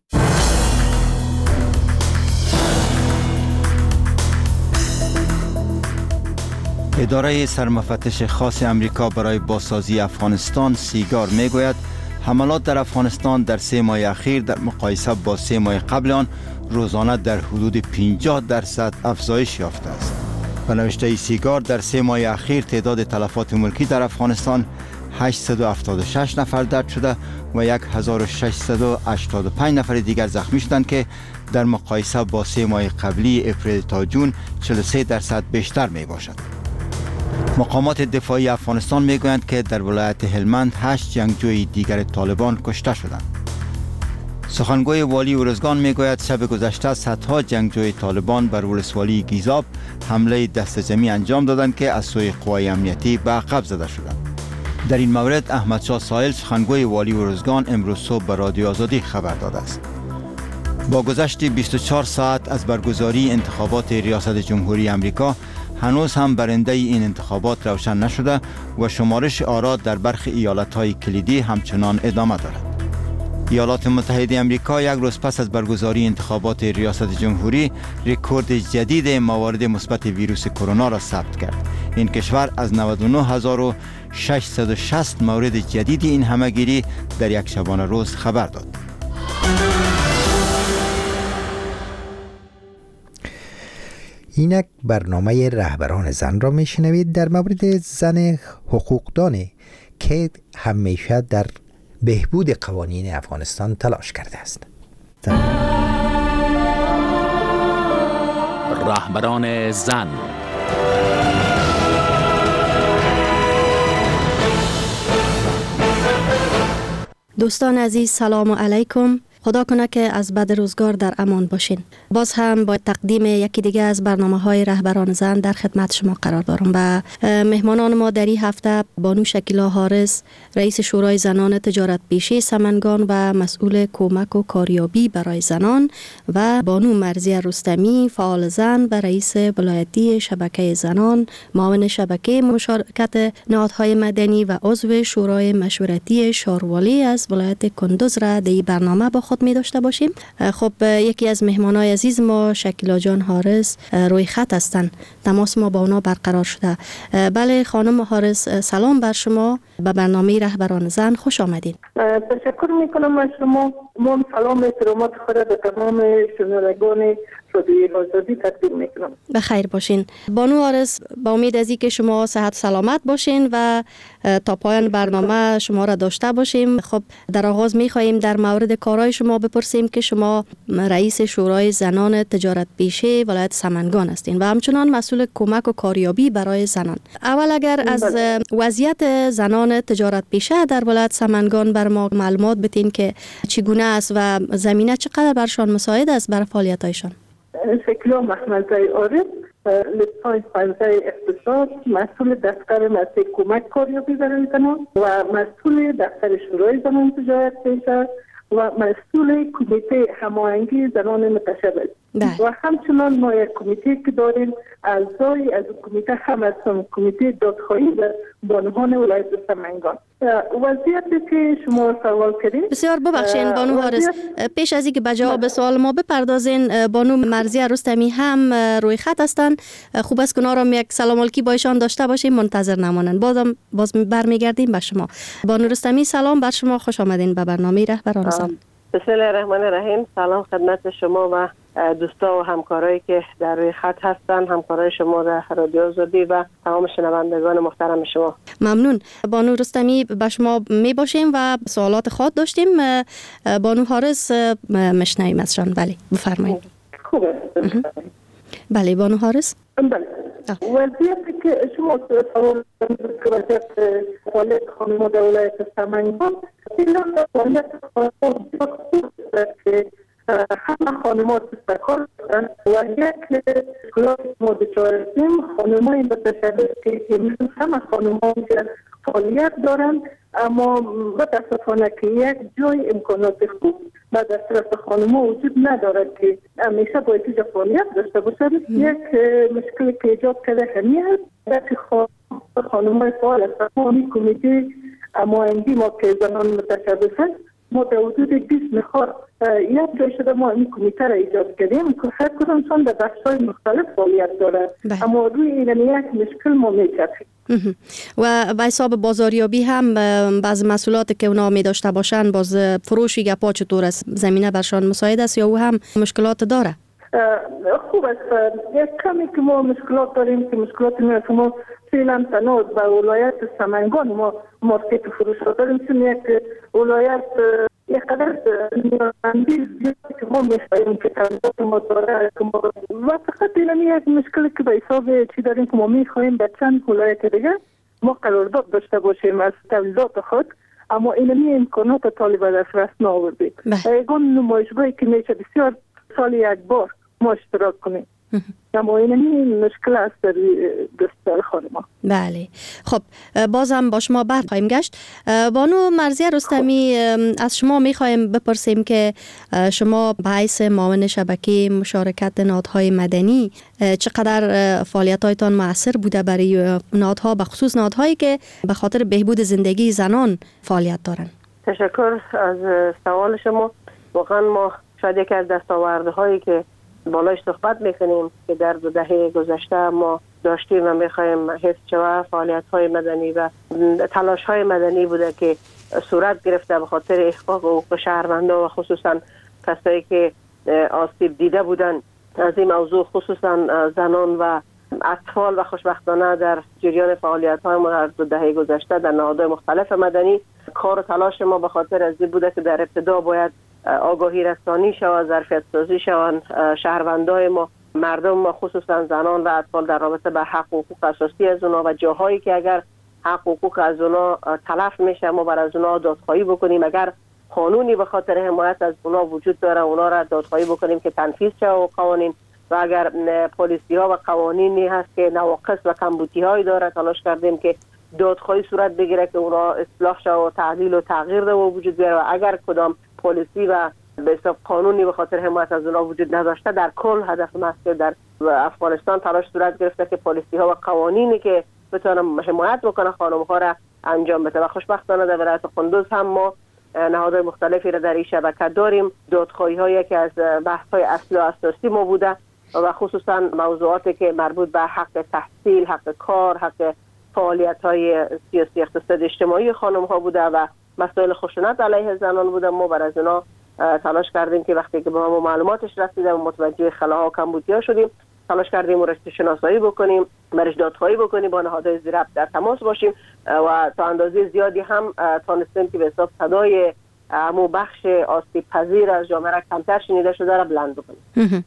اداره سرمفتش خاص امریکا برای بازسازی افغانستان سیگار میگوید حملات در افغانستان در سه ماه اخیر در مقایسه با سه ماه قبل آن روزانه در حدود پنجاه درصد افزایش یافته است. به نوشته سیگار در سه ماه اخیر تعداد تلفات ملکی در افغانستان هشتصد و هفتاد و شش نفر درج شده و هزار و ششصد و هشتاد و پنج نفر دیگر زخمی شدند که در مقایسه با سه ماه قبلی اپریل تا جون چهل و سه درصد بیشتر می باشد. مقامات دفاعی افغانستان می گویند که در ولایت هلمند هشت جنگجوی دیگر طالبان کشته شدند. سخنگوی والی ارزگان می گوید شب گذشته صدها جنگجوی طالبان بر ولسوالی گیزاب حمله دست جمعی انجام دادند که از سوی قوای امنیتی به عقب زده شدند. در این مورد احمد شاه سائل سخنگوی والی ارزگان امروز صبح به رادیو آزادی خبر داده است. با گذشت بیست و چهار ساعت از برگزاری انتخابات ریاست جمهوری امریکا هنوز هم برنده این انتخابات روشن نشده و شمارش آرا در برخی ایالت‌های کلیدی همچنان ادامه دارد. ایالات متحده آمریکا یک روز پس از برگزاری انتخابات ریاست جمهوری رکورد جدید موارد مثبت ویروس کرونا را ثبت کرد. این کشور از نود و نه هزار و ششصد و شصت مورد جدید این همهگیری در یک شبانه روز خبر داد. اینک برنامه رهبران زن را میشنوید در مورد زن حقوقدانی که همیشه در بهبود قوانین افغانستان تلاش کرده است. رهبران زن. دوستان عزیز، سلام علیکم. خدا کنه که از بد روزگار در امان باشین. باز هم با تقدیم یکی دیگه از برنامه‌های رهبران زن در خدمت شما قرار دارم و مهمانان ما در این هفته بانو شکیلا حارس، رئیس شورای زنان تجارت پیشه سمنگان و مسئول کمک و کاریابی برای زنان، و بانو مرضیه رستمی، فعال زن و رئیس ولایتی شبکه زنان، معاون شبکه مشارکت نهادهای مدنی و عضو شورای مشورتی شاروالی از ولایت کندوز را در این برنامه با خود می داشته باشیم. خب یکی از مهمانای عزیز ما شکیلا جان حارس روی خط هستند. تماس ما با اونا برقرار شده. بله خانم حارس، سلام بر شما. به برنامه رهبران زن خوش آمدین. تشکر میکنم از شما. من سلام احترامات خود به تمام شنوندگان رادیو آزادی تقدیم میکنم. بخیر باشین. بانو حارس، با امید از اینکه شما صحت سلامت باشین و تا پایان برنامه شما را داشته باشیم. خب در آغاز میخواهیم در مورد کارهای شما بپرسیم که شما رئیس شورای زنان تجارت پیشه ولایت سمنگان هستین و همچنان مسئول کمک و کاریابی برای زنان. اول اگر از وضعیت زنان تجارت پیشه در ولایت سمنگان بر ما معلومات بدین که چگونه است و زمینه چقدر برشان مساعد است برای فعالیتایشان. شکیلا محمدزی عارف، لیسانس حوزه اقتصاد، مسئول دفتر مسئله کمک کاریابی برای زنان و مسئول دفتر شورای زنان تجارت پیشه و مسئول کمیته هماهنگی زنان متشبث. و همچنان ما یک کمیته که داریم، اعضای از کمیته هم از کمیته دادخواهی و بانوان ولایت سمنگان. وضعیتی که شما سوال کردین بسیار ببخشین بانو حارس، پیش از اینکه به جواب سوال ما بپردازین، بانو مرضیه رستمی هم روی خط هستن. خوب است که اونا را یک سلام علیکی با ایشان داشته باشیم، منتظر نمانن. بازم باز برمیگردیم به شما. بانو رستمی سلام بر شما، خوش آمدین به برنامه رهبران زن. بسم الله الرحمن الرحیم. سلام خدمت شما و دوستا و همکارایی که در روی خط هستن، همکارای شما در رادیو آزادی و تمام شنوندگان محترم شما. ممنون. بانو رستمی به شما می باشیم و سوالات خود داشتیم. بانو حارس مشنویم ازشان. بله بفرمایید. خوبه. بله بانو حارس. بله. وضعیتی که شما سوال وضعیت فعالیت خانم در ولایت سمنگان، ایران فعالیت خانم که همه خانمات استکار دارن و یک کلاس ما دچارتیم خانمای متشدد که مثل همه خانمان که فعالیت دارن، اما متاسفانه که یک جای امکانات خوب و در طرف خانم‌ها وجود ندارد که همیشه باید اینجا فعالیت داشته باشد. یک مشکلی که ایجاد کرده همین است که خانم‌های فعال است. همین کمیته معاینی ما که زنان متشدد است، ما در حدود بیست نفر یک جای شده ما این کمیته را ایجاد کردیم که هر کدامشان در بخش‌های مختلف فعالیت دارد، اما روی این یک مشکل ما می‌چرخیم. و به حساب بازاریابی هم بعض مسئولاتی که اونا می داشته باشن، باز فروشی گپا چطور است؟ زمینه برشان مساعد است یا او هم مشکلات داره؟ خوب است. یک کمی که ما مشکلات داریم که مشکلات میاد که ما فعلا تنها به ولایت سمنگان ما مارکت فروش داریم، چون یک ولایت یک قدر نیازمندی زیاد که ما می‌خواهیم که تنظیمات ما داره که ما و فقط این یک مشکلی که به حساب چی داریم که ما می‌خواهیم به چند ولایت دیگه ما قرارداد داشته باشیم از تولیدات خود، اما این امکانات طالب دسترس نآوردیم. یگان نمایشگاهی که میشه بسیار سال یک بار ما اشتراک کنیم، اما این مشکل است در دستور خانم. بله خب بازم با شما بعد خواهیم گشت. بانو مرضیه رستمی، از شما میخوایم بپرسیم که شما به حیث معاون شبکه مشارکت نهادهای مدنی چقدر فعالیت‌هایتان مؤثر بوده برای نهادها، به خصوص نهادهایی که به خاطر بهبود زندگی زنان فعالیت دارن؟ تشکر از سوال شما. واقعا ما شاید یکی از دستاوردهایی که بالاش صحبت میکنیم که در دو دهه گذشته ما داشتیم و میخوایم حفظ شود فعالیت‌های مدنی و تلاش‌های مدنی بوده که صورت گرفته به خاطر احقاق حقوق شهروندان و خصوصا کسایی که آسیب دیده بودن از این موضوع، خصوصا زنان و اطفال و خوشبختانه در جریان فعالیت‌های ما در دو دهه گذشته در نهادهای مختلف مدنی کار و تلاش ما به خاطر از این بوده که در ابتدا باید آگاهی رسانی شود، ظرفیت سازی شوند شهروندای ما، مردم ما خصوصا زنان و اطفال در رابطه با حق و حقوق اساسی از اونا و جاهایی که اگر حق و حقوق از اونا تلف میشه ما بر از اونا دادخواهی بکنیم. اگر قانونی به خاطر حمایت از اونا وجود داره اونا را دادخواهی بکنیم که تنفیذ شه و قوانین، و اگر پلیسی ها و قوانینی هست که نواقص و کمبودی هایی داره تلاش کردیم که دادخواهی صورت بگیره که اونا اصلاح شه و تعدیل و تغییر ده و وجود بیاره. و اگر کدام پلیسی و به حساب قانونی به خاطر حمایت از اونا وجود نداشته، در کل هدف ما است که در افغانستان تلاش صورت گرفته که پلیسی ها و قوانینی که بتونن حمایت بکنه خانم ها را انجام بده. و خوشبختانه در ولایت قندوز هم ما نهادهای مختلفی را در این شبکه داریم. دادخواهی ها یکی از بحث های اصلی و اساسی ما بوده و خصوصا موضوعاتی که مربوط به حق تحصیل، حق کار، حق فعالیت های سیاسی اقتصادی اجتماعی خانم ها بوده و مسائل خشونت علیه زنان بوده. ما بر از اونا تلاش کردیم که وقتی که به ما معلوماتش رسیده متوجه خلاها و کمبودی‌ها شدیم، تلاش کردیم و رشته شناسایی بکنیم، برش دادخواهی بکنیم، با نهادهای زیر در تماس باشیم و تا اندازه زیادی هم تانستیم که به حساب صدای همون بخش آسیب پذیر از جامعه را کمتر شنیده شده را بلند بکنیم.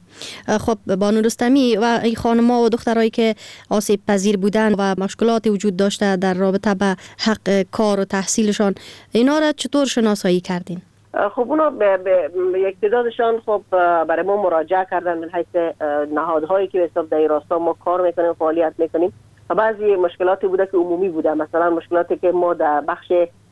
خب بانو رستمی، و این خانم‌ها و دخترایی که آسیب پذیر بودن و مشکلاتی وجود داشته در رابطه به حق کار و تحصیلشان، اینا را چطور شناسایی کردین؟ خب اونا به, به, به یک تعدادشان خب برای ما مراجعه کردن من حیث نهادهایی که به حساب در راستا ما کار میکنیم فعالیت میکنیم و بعضی مشکلاتی بوده که عمومی بوده. مثلا مشکلاتی که ما در بخش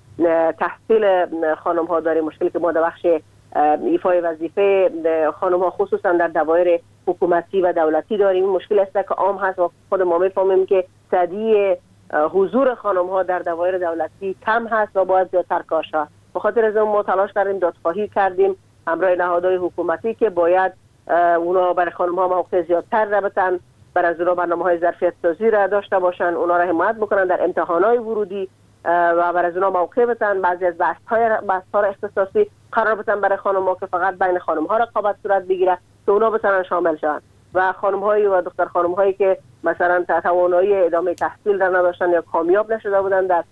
تحصیل خانم ها داریم، مشکلی که ما در بخش ایفای وظیفه خانم ها خصوصا در دوایر حکومتی و دولتی داریم. مشکل است که عام هست و خود ما میفهمیم که صدی حضور خانم ها در دوایر دولتی کم هست و باید زیادتر کار شود. به خاطر از ما تلاش کردیم، دادخواهی کردیم همراه نهادهای حکومتی که باید اونا برای خانم ها موقع زیادتر را بتن، برای از اونا برنامه های ظرفیت سازی را داشته باشن، اونا را حمایت بکنن در امتحان های ورودی و برای از اونا موقع بتن. بعضی از بحث های بحث ها اختصاصی قرار بتن برای خانم ها که فقط بین خانم ها رقابت صورت بگیره که اونا بتونن شامل شون و خانم هایی و دختر خانم هایی که مثلا توانایی ادامه تحصیل در نداشتن یا کامیاب نشده بودن در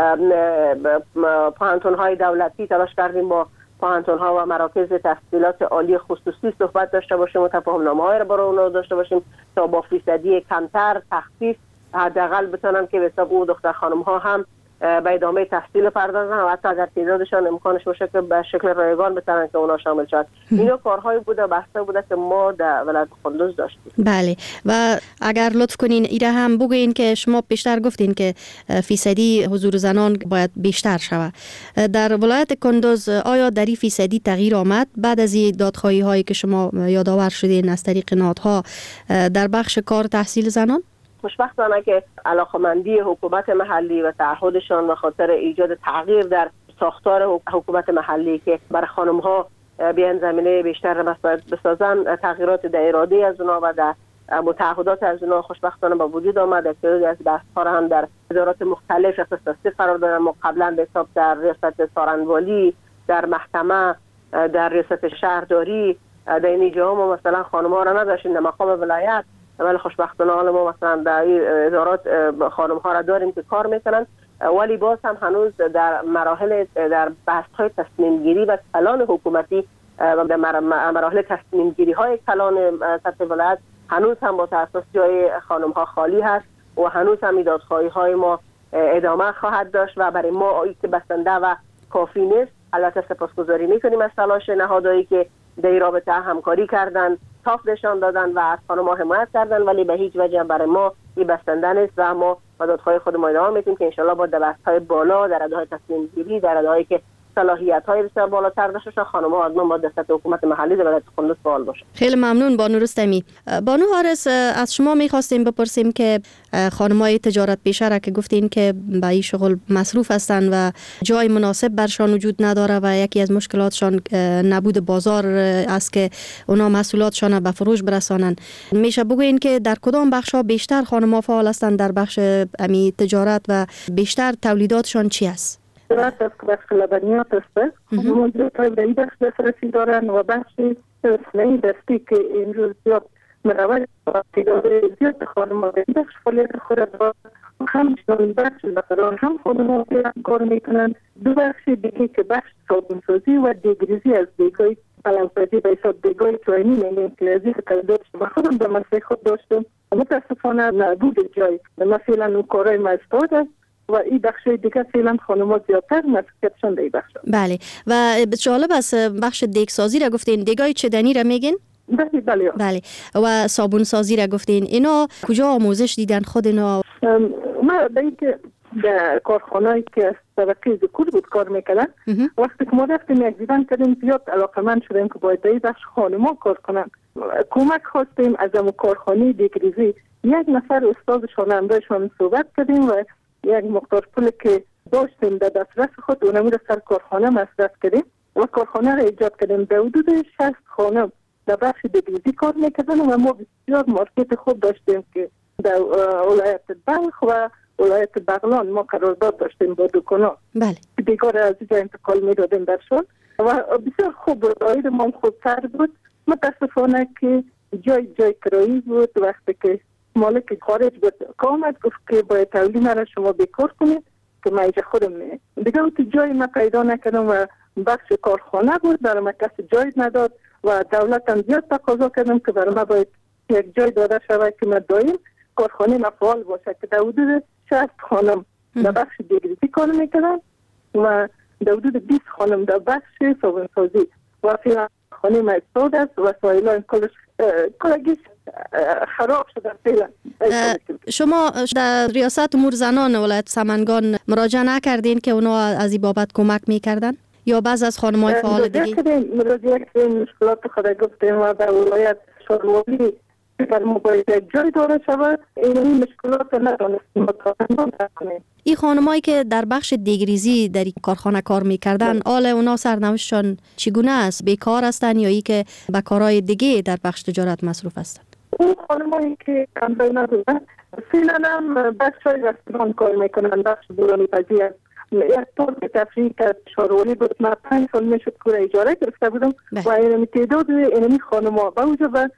پانتون های دولتی تلاش کردیم با پانتون ها و مراکز تحصیلات عالی خصوصی صحبت داشته باشیم و تفاهم نامه های را برای اونا داشته باشیم تا با فیصدی کمتر تخفیف حداقل بتونن که به حساب او دختر خانم ها هم به ادامه تحصیل پردازن و حتی اگر تعدادشان امکانش باشه که به شکل رایگان بتونن که اونا شامل شد. اینا کارهای بوده بحثا بوده که ما در ولایت کندوز داشتیم. بله و اگر لطف کنین ایره هم بگوین که شما بیشتر گفتین که فیصدی حضور زنان باید بیشتر شود. در ولایت کندوز آیا در این فیصدی تغییر آمد بعد از این دادخواهی هایی که شما یادآور شدین از طریق نهادها در بخش کار تحصیل زنان؟ خوشبختانه که علاقمندی حکومت محلی و تعهدشان و خاطر ایجاد تغییر در ساختار حکومت محلی که برای خانم ها بیان زمینه بیشتر بسازن، تغییرات در اراده از اونا و در متعهدات از اونا خوشبختانه با وجود آمد. تعدادی از بحث ها را هم در ادارات مختلف اختصاصی قرار دادن. ما قبلا به حساب در ریاست سارنوالی، در محکمه، در ریاست شهرداری، در این جاها ما مثلا خانم ها را نداشتیم در مقام ولایت، ولی خوشبختانه حالا ما مثلا در ادارات خانم ها را داریم که کار میکنن، ولی باز هم هنوز در مراحل در بحث های تصمیم گیری و کلان حکومتی و در مراحل تصمیم گیری های کلان سطح ولایت هنوز هم با تاسیس جای خانم ها خالی هست و هنوز هم دادخواهی های ما ادامه خواهد داشت و برای ما این که بسنده و کافی نیست. البته سپاسگزاری میکنیم از تلاش نهادهایی که در این رابطه همکاری کردن، تاف نشان دادن و از خانم ها حمایت کردن، ولی به هیچ وجه برای ما این بسنده نیست و ما با دادخواهی خود ما ادامه میدیم که انشالله با دست‌های بالا در رده‌های تصمیم گیری، در رده‌هایی که صلاحیت‌های بسیار بالاتر داشته باشن، خانم‌ها حتما با دست حکومت محلی در ولایت کندوز فعال باشن. خیلی ممنون بانو رستمی. بانو حارس، از شما می‌خواستیم بپرسیم که خانم‌های تجارت پیشه را که گفتین که به این شغل مصروف هستند و جای مناسب برشان وجود نداره و یکی از مشکلاتشان نبود بازار است که اونا محصولاتشان به فروش برسانن، میشه بگوین که در کدام بخش‌ها بیشتر خانم‌ها فعال هستند در بخش امی تجارت و بیشتر تولیداتشان چی است؟ تجارت از بخش لبنیات است. موجودات های به این بخش دسترسی دارن و بخش صنایع دستی که این روز زیاد مروج و تعداد زیاد خانم‌ها به این بخش فعالیت خود دارند. همچنین بخش زعفران هم خانم‌ها کار میکنن. دو بخش دیگه که بخش صابونسازی و دیگریزی از دیگای پلنگ‌پزی به حساب دیگای توینی میگیم که از این تعداد و خودم به مسئله خود داشتم. متاسفانه نبود جای مثلا اون کارهای مستعد است و این بخش دیگه فعلا خانم‌ها زیادتر مسئولیتشان در این بخش. بله و جالب است بخش دیگ سازی را گفتین، دیگای چدنی را میگین؟ بله بله بله و صابون سازی را گفتین، اینا کجا آموزش دیدن خود اینا؟ ما به اینکه در کارخانه‌ای که از طبقه ذکور بود کار میکردن، وقتی که ما رفتیم یک دیدن کردیم زیاد علاقمند شدیم که باید در این بخش خانم‌ها کار کنن. کمک خواستیم از اون کارخانه دیگریزی، یک نفر استادشان همراهشان صحبت کردیم و یک مقدار پولی که داشتیم در دسترس خود اونمی را سر کارخانه مصرف کردیم و کارخانه را ایجاد کردیم. در حدود شصت خانم در بخش دیگریزی کار میکردن و ما بسیار مارکت خوب داشتیم که در ولایت بلخ و ولایت بغلان ما قرارداد داشتیم با دکانا. بله. دیگر از اینجا انتقال میدادیم درشون و بسیار خوب بود، عاید ما خوبتر بود. متاسفانه که جای جای کرایی بود. وقتی که مالک خارج بود که آمد گفت که باید تولی مرا شما بیکار کنید که من اینجا خودم می دیگه اون جای ما پیدا نکردم و بخش کارخانه بود برای ما کسی جای نداد و دولت هم زیاد تقاضا کردم که برای ما باید یک جای داده شود که ما دایم کارخانه ما فعال باشه که در حدود شصت خانم در بخش دیگریزی کار میکنن و در حدود بیست خانم در بخش صابونسازی و فعلا خانه ما استاد است و سایلا این کلش کلگیش خراب شده فعلا. شما در ریاست امور زنان ولایت سمنگان مراجعه نکردین که اونا از این بابت کمک میکردن یا بعض از خانم‌های فعال دیگه؟ مراجعه کردیم، مشکلات خود گفتیم و در ولایت شاروالی در مبارزه جای داره شود، این مشکلات ندانستیم متاسفانه کنیم. این خانمایی که در بخش دیگریزی در این کارخانه کار میکردن، حال اونا سرنوشتشان چگونه است؟ بیکار هستن یا ای که به کارهای دیگه در بخش تجارت مصروف هستن؟ اون خانمایی که کمرای ندارن فعلا هم بخش های رستوران کار میکنن، بخش بورانی پزی است. یک طور به تفریح که شاروالی بود، من پنج سال میشد کور اجاره گرفته بودم و اینمی تعداد اینمی خانم‌ها با وجود به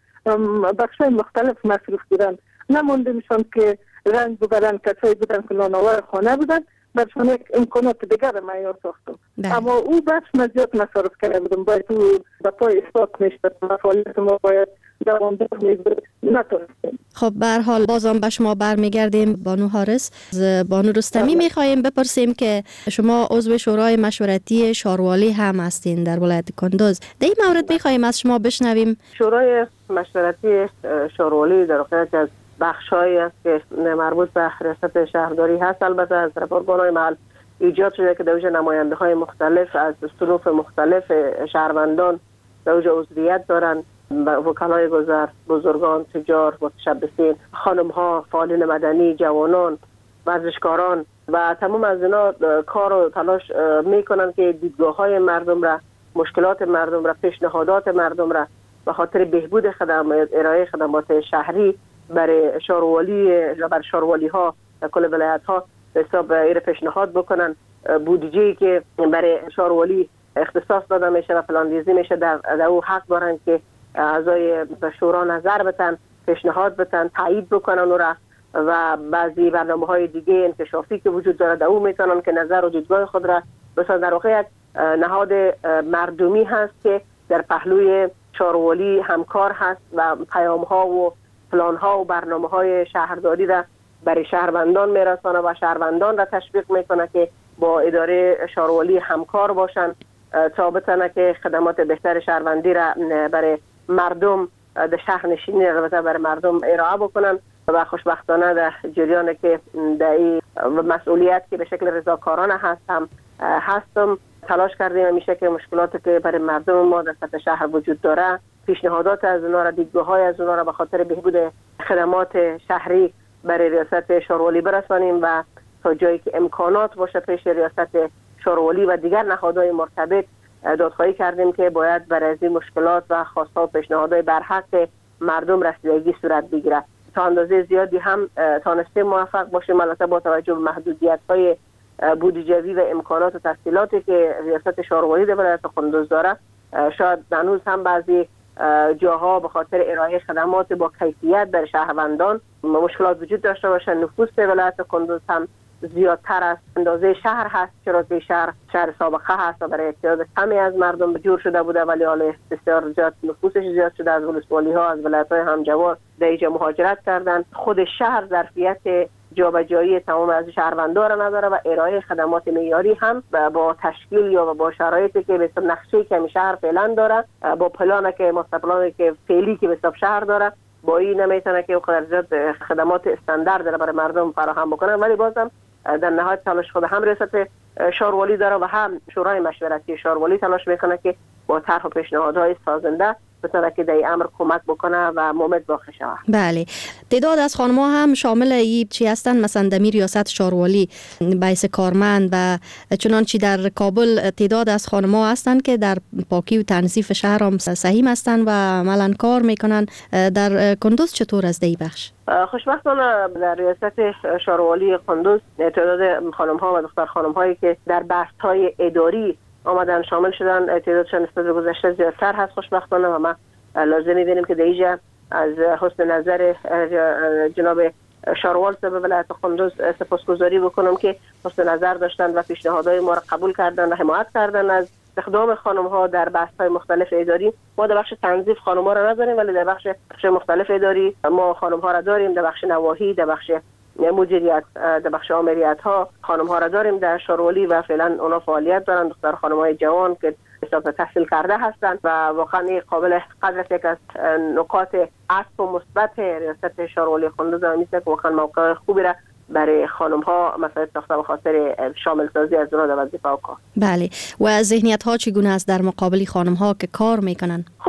بخش مختلف مصروف بودن، نمانده میشون که رنگ ببرن، کسایی بودن که نانآور خانه بودن، برشان یک امکانات دیگر معیار ساختم. اما او بخش مزیاد مصرف کرده بودم، باید او به پای اثبات میشد، مسئولیت ما باید دوامدار میبود، نتونستیم. خب به هر حال بازم به شما برمیگردیم. بانو حارس، از بانو رستمی میخوایم بپرسیم که شما عضو شورای مشورتی شاروالی هم هستین در ولایت کندوز. در این مورد میخوایم از شما بشنویم. شورای مشورتی شاروالی در واقع از بخشایی است که مربوط به ریاست شهرداری هست، البته از ارگان‌های محل ایجاد شده که در اوج نماینده های مختلف از صنوف مختلف شهروندان در اوج عضویت دارن، وکلای گذر، بزرگان، تجار، متشبثین، خانم ها، فعالین مدنی، جوانان، ورزشکاران و تمام از اینا کار و تلاش میکنن که دیدگاه های مردم را، مشکلات مردم را، پیشنهادات مردم را به خاطر بهبود خدمات، ارائه خدمات شهری برای شاروالی یا بر شاروالی ها در کل ولایت ها به حساب ایر پیشنهاد بکنن. بودجه‌ای که برای شاروالی اختصاص داده میشه و پلاندیزی میشه در, در او حق دارن که اعضای شورا نظر بتن، پیشنهاد بتن، تایید بکنن او را و بعضی برنامه‌های دیگه انکشافی که وجود داره در او میتونن که نظر و دیدگاه خود را بسازن. در واقع یک نهاد مردمی هست که در پهلوی شاروالی همکار هست و پیام‌ها و پلان‌ها و برنامه‌های شهرداری را برای شهروندان میرسانه و شهروندان را تشویق میکنه که با اداره شاروالی همکار باشن تا بتونه که خدمات بهتر شهروندی را برای مردم در شهر نشینی البته برای مردم ارائه بکنن و خوشبختانه در جریان که در این مسئولیت که به شکل رضاکارانه هستم هستم تلاش کردیم همیشه که مشکلاتی که برای مردم ما در سطح شهر وجود داره، پیشنهادات از اونا را، دیدگاه‌های از اونا را به خاطر بهبود خدمات شهری برای ریاست شاروالی برسانیم و تا جایی که امکانات باشه پیش ریاست شاروالی و دیگر نهادهای مرتبط دادخواهی کردیم که باید برای این مشکلات و خواست‌ها و پیشنهادهای برحق مردم رسیدگی صورت بگیره. تا اندازه زیادی هم تانستیم موفق باشیم، البته با توجه به محدودیت‌های بودجه‌ای و امکانات و تسهیلاتی که ریاست شاروالی در ولایت کندوز داره. شاید هنوز هم بعضی جاها به خاطر ارائه خدمات با کیفیت در شهروندان مشکلات وجود داشته باشه. نفوس ولایت کندوز هم زیادتر از اندازه شهر هست، چرا که شهر شهر سابقه هست و برای تعداد کمی از مردم جور شده بوده، ولی حالا بسیار زیاد نفوسش زیاد شده. از ولسوالی ها، از ولایت های همجوار در اینجا مهاجرت کردن. خود شهر ظرفیت جابجایی تمام از شهروندان را نداره و ارائه خدمات معیاری هم با تشکیل یا با شرایطی که به نقشه که شهر فعلا داره، با پلانی که مستقلانه که فعلی که به حساب شهر داره، با این نمیتونه که خدمات خدمات استاندارد را برای مردم فراهم بکنه. ولی بازم در نهایت تلاش خود هم ریاست شاروالی داره و هم شورای مشورتی شاروالی تلاش میکنه که با طرح و پیشنهادهای سازنده بتونه که در این امر کمک بکنه و مومد باقی شود. بله، تعداد از خانم‌ها هم شامل ای چی هستن؟ مثلا در ریاست شاروالی بیس کارمند و چنانچه در کابل تعداد از خانم‌ها هستن که در پاکی و تنظیف شهر هم سهیم هستن و عملاً کار میکنن. در کندوز چطور از دی بخش؟ خوشبختانه در ریاست شاروالی کندوز تعداد خانم‌ها و دختر خانم‌هایی که در بست‌های اداری آمدن شامل شدن تعدادشان نسبت به گذشته زیادتر هست خوشبختانه و ما لازم می‌بینیم که در اینجا از حسن نظر جناب شاروال صاحب ولایت کندوز سپاسگزاری بکنم که حسن نظر داشتن و پیشنهادهای ما را قبول کردن و حمایت کردن از استخدام خانم‌ها در بست‌های مختلف اداری. ما در بخش تنظیف خانم‌ها را نداریم، ولی در بخش مختلف اداری ما خانم‌ها را داریم. در بخش نواحی، در بخش مدیریت، در بخش آمریت ها خانم ها را داریم در شاروالی و فعلا اونا فعالیت دارن، دختر خانم های جوان که حساب تحصیل کرده هستند و واقعا قابل قدر است. یک از نکات عطف و مثبت ریاست شاروالی کندوز است که واقعا موقع خوبی را برای خانم ها مثلا ساخته به خاطر شامل سازی از اونها در وظیفه و کار. بله، و ذهنیت ها چگونه است در مقابل خانم ها که کار میکنن؟ خب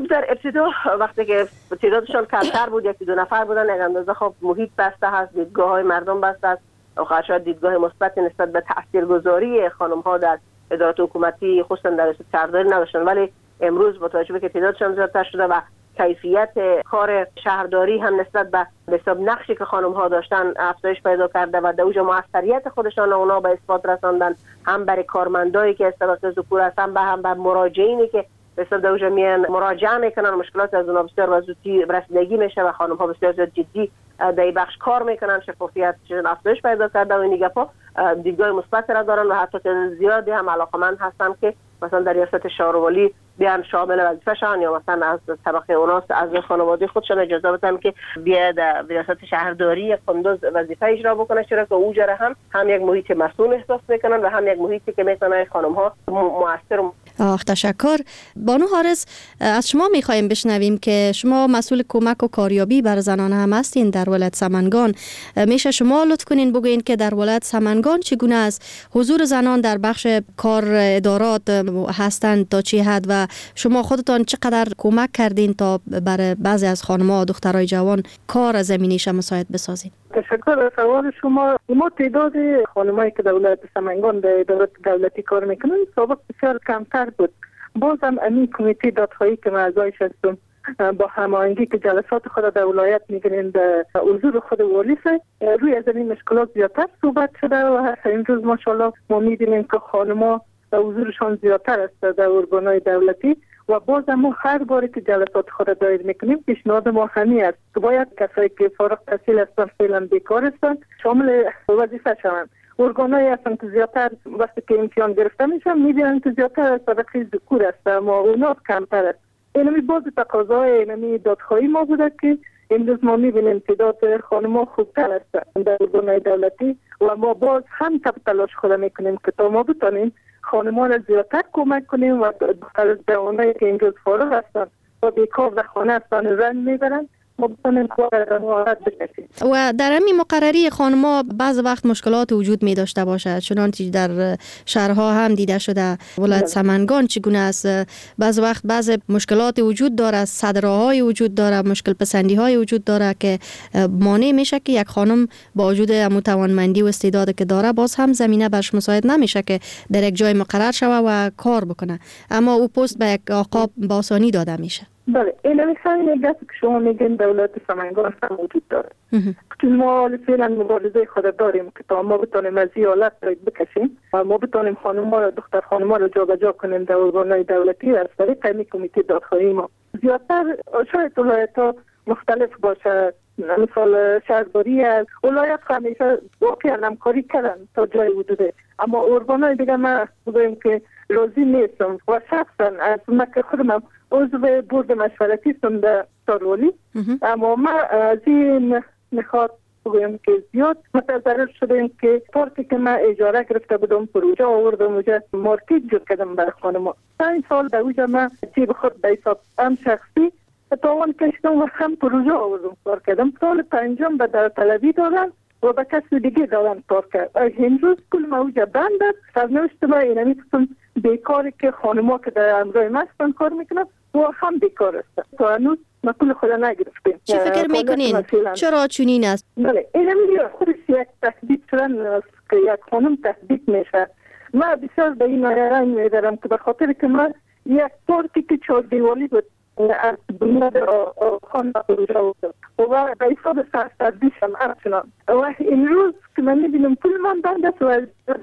در ابتدا وقتی که تعدادشان کمتر بود، یکی دو نفر بودن، یک اندازه خب محیط بسته هست، دیدگاه های مردم بسته است و شاید دیدگاه مثبت نسبت به تاثیرگذاری خانم ها در ادارات حکومتی خصوصا در ریاست شهرداری نداشتن. ولی امروز با توجه به که تعدادشان زیادتر شده و کیفیت کار شهرداری هم نسبت به حساب نقشی که خانم ها داشتن افزایش پیدا کرده و در اوج موثریت خودشان اونا به اثبات رساندن، هم برای کارمندایی که از طبقه ذکور هستن، به هم بر مراجعینی که به حساب در اوج میان مراجعه میکنن، مشکلات از اونها بسیار و زودی رسیدگی میشه و خانم ها بسیار زیاد جدی در این بخش کار میکنن، شفافیت افزایش پیدا کرده و این گپا دیدگاه مثبت را دارن و حتی زیادی هم علاقمند هستن که مثلا در ریاست شهرولی بیان شامل وظیفه شان یا مثلا از طبقه اوناس از خانواده خودشان اجازه بدن که بیاد در ریاست شهرداری قندوز وظیفه اجرا بکنه، چرا که اوجره هم هم یک محیط مسئول احساس میکنن و هم یک محیطی که میتونه خانم ها موثر. آخ تشکر. بانو حارث، از شما میخوایم بشنویم که شما مسئول کمک و کاریابی بر زنان هم هستین در ولایت سمنگان. میشه شما لطف کنین بگوین که در ولایت سمنگان چگونه است حضور زنان در بخش کار ادارات هستند تا چه حد و شما خودتان چقدر کمک کردین تا برای بعضی از خانم‌ها و دخترای جوان کار زمینیش مساعد بسازین؟ تشکر از سوال شما. ما تعداد خانمایی که در ولایت سمنگان در ادارات دولتی کار میکنن سابق بسیار کمتر بود. بازم امی کمیته دادخواهی که من اعضایش هستم با هماهنگی که جلسات خود در ولایت میگیریم در حضور خود والی روی از این مشکلات زیادتر صحبت شده و امروز ماشاءالله ما میبینیم که خانم‌ها حضورشان زیادتر است در ارگان‌های دولتی و باز ما هر باری که جلسات خود دایر میکنیم پیشنهاد ما همین است که باید کسایی که فارغ التحصیل هستن فعلا بیکار هستن شامل وظیفه شوند. ارگان‌هایی هستن که زیادتر وقتی که امتحان گرفته میشن میبینن که زیادتر از طبقه ذکور است اما اونا کمتر است. اینمی باز تقاضای اینمی دادخواهی ما بوده که امروز ما میبینیم تعداد خانم‌ها خوبتر هستن در ارگان‌های دولتی و ما باز هم تلاش خود میکنیم که تا ما بتونیم خانم‌ها را زیادتر کمک کنیم و در جوانایی که امروز فارغ هستن و بیکار در خانه هستن رنج میبرن ما بتونیم کار را مهارت بکشیم. و در همین مقرری خانم‌ها بعض وقت مشکلات وجود می داشته باشد، چنانچه در شهرها هم دیده شده. ولایت سمنگان چگونه است؟ بعض وقت بعض مشکلات وجود داره، صدراهای وجود داره، مشکل پسندی های وجود داره که مانع میشه که یک خانم با وجود متوانمندی و استعدادی که داره باز هم زمینه برش مساعد نمیشه که در یک جای مقرر شوه و کار بکنه، اما او پست به یک آقا با آسانی داده میشه. بله، این همین گفت که شما میگین دولت سمنگان هم وجود داره. چون ما فعلا مبارزه خود داریم که تا ما بتونیم از این حالت بکشیم و ما بتونیم خانم‌ها و دختر خانم‌ها رو جابجا کنیم در ارگان‌های دولتی از طریق همین کمیته دادخواهی ما. زیادتر شاید ولایت‌ها مختلف باشه، مثال شهرداری از ولایت همیشه واقعا همکاری کردن تا جای حدوده، اما ارگان‌های دیگه ما بگویم که راضی نیستم و شخصا از مکه خودم عضو بورد مشورتی هستم در سارولی، اما ما از این میخواد بگویم که زیاد متضرر شدیم که پارکی که من اجاره گرفته بودم پروژه آوردم اونجا مارکت جور کردم برای خانم‌ها. پنج سال در اونجا من جیب خود به حساب هم شخصی تاوان کشیدم و هم پروژه آوردم کار کردم. سال پنجم به در طلبی دارن و به کسی دیگه دارن کار کرد. امروز کل ما اونجا بند است. سرنوشت ما اینمی قسم بیکاری که خانم‌ها که در امروی مستن کار میکنن و هم بیکار است. تا هنوز ما کل خود نگرفتیم. چی فکر میکنین؟ چرا چنین است؟ بله، اینمی خودش یک تهدید شدن است که یک خانم تهدید میشه. من بسیار به این نگران میدارم که به خاطر که من یک پارکی که چهار دیوالی بود از بنیاد خانه پروژه بودم و به حساب سرسردیش هم همچنان و این روز که من میبینم پول من بند است و از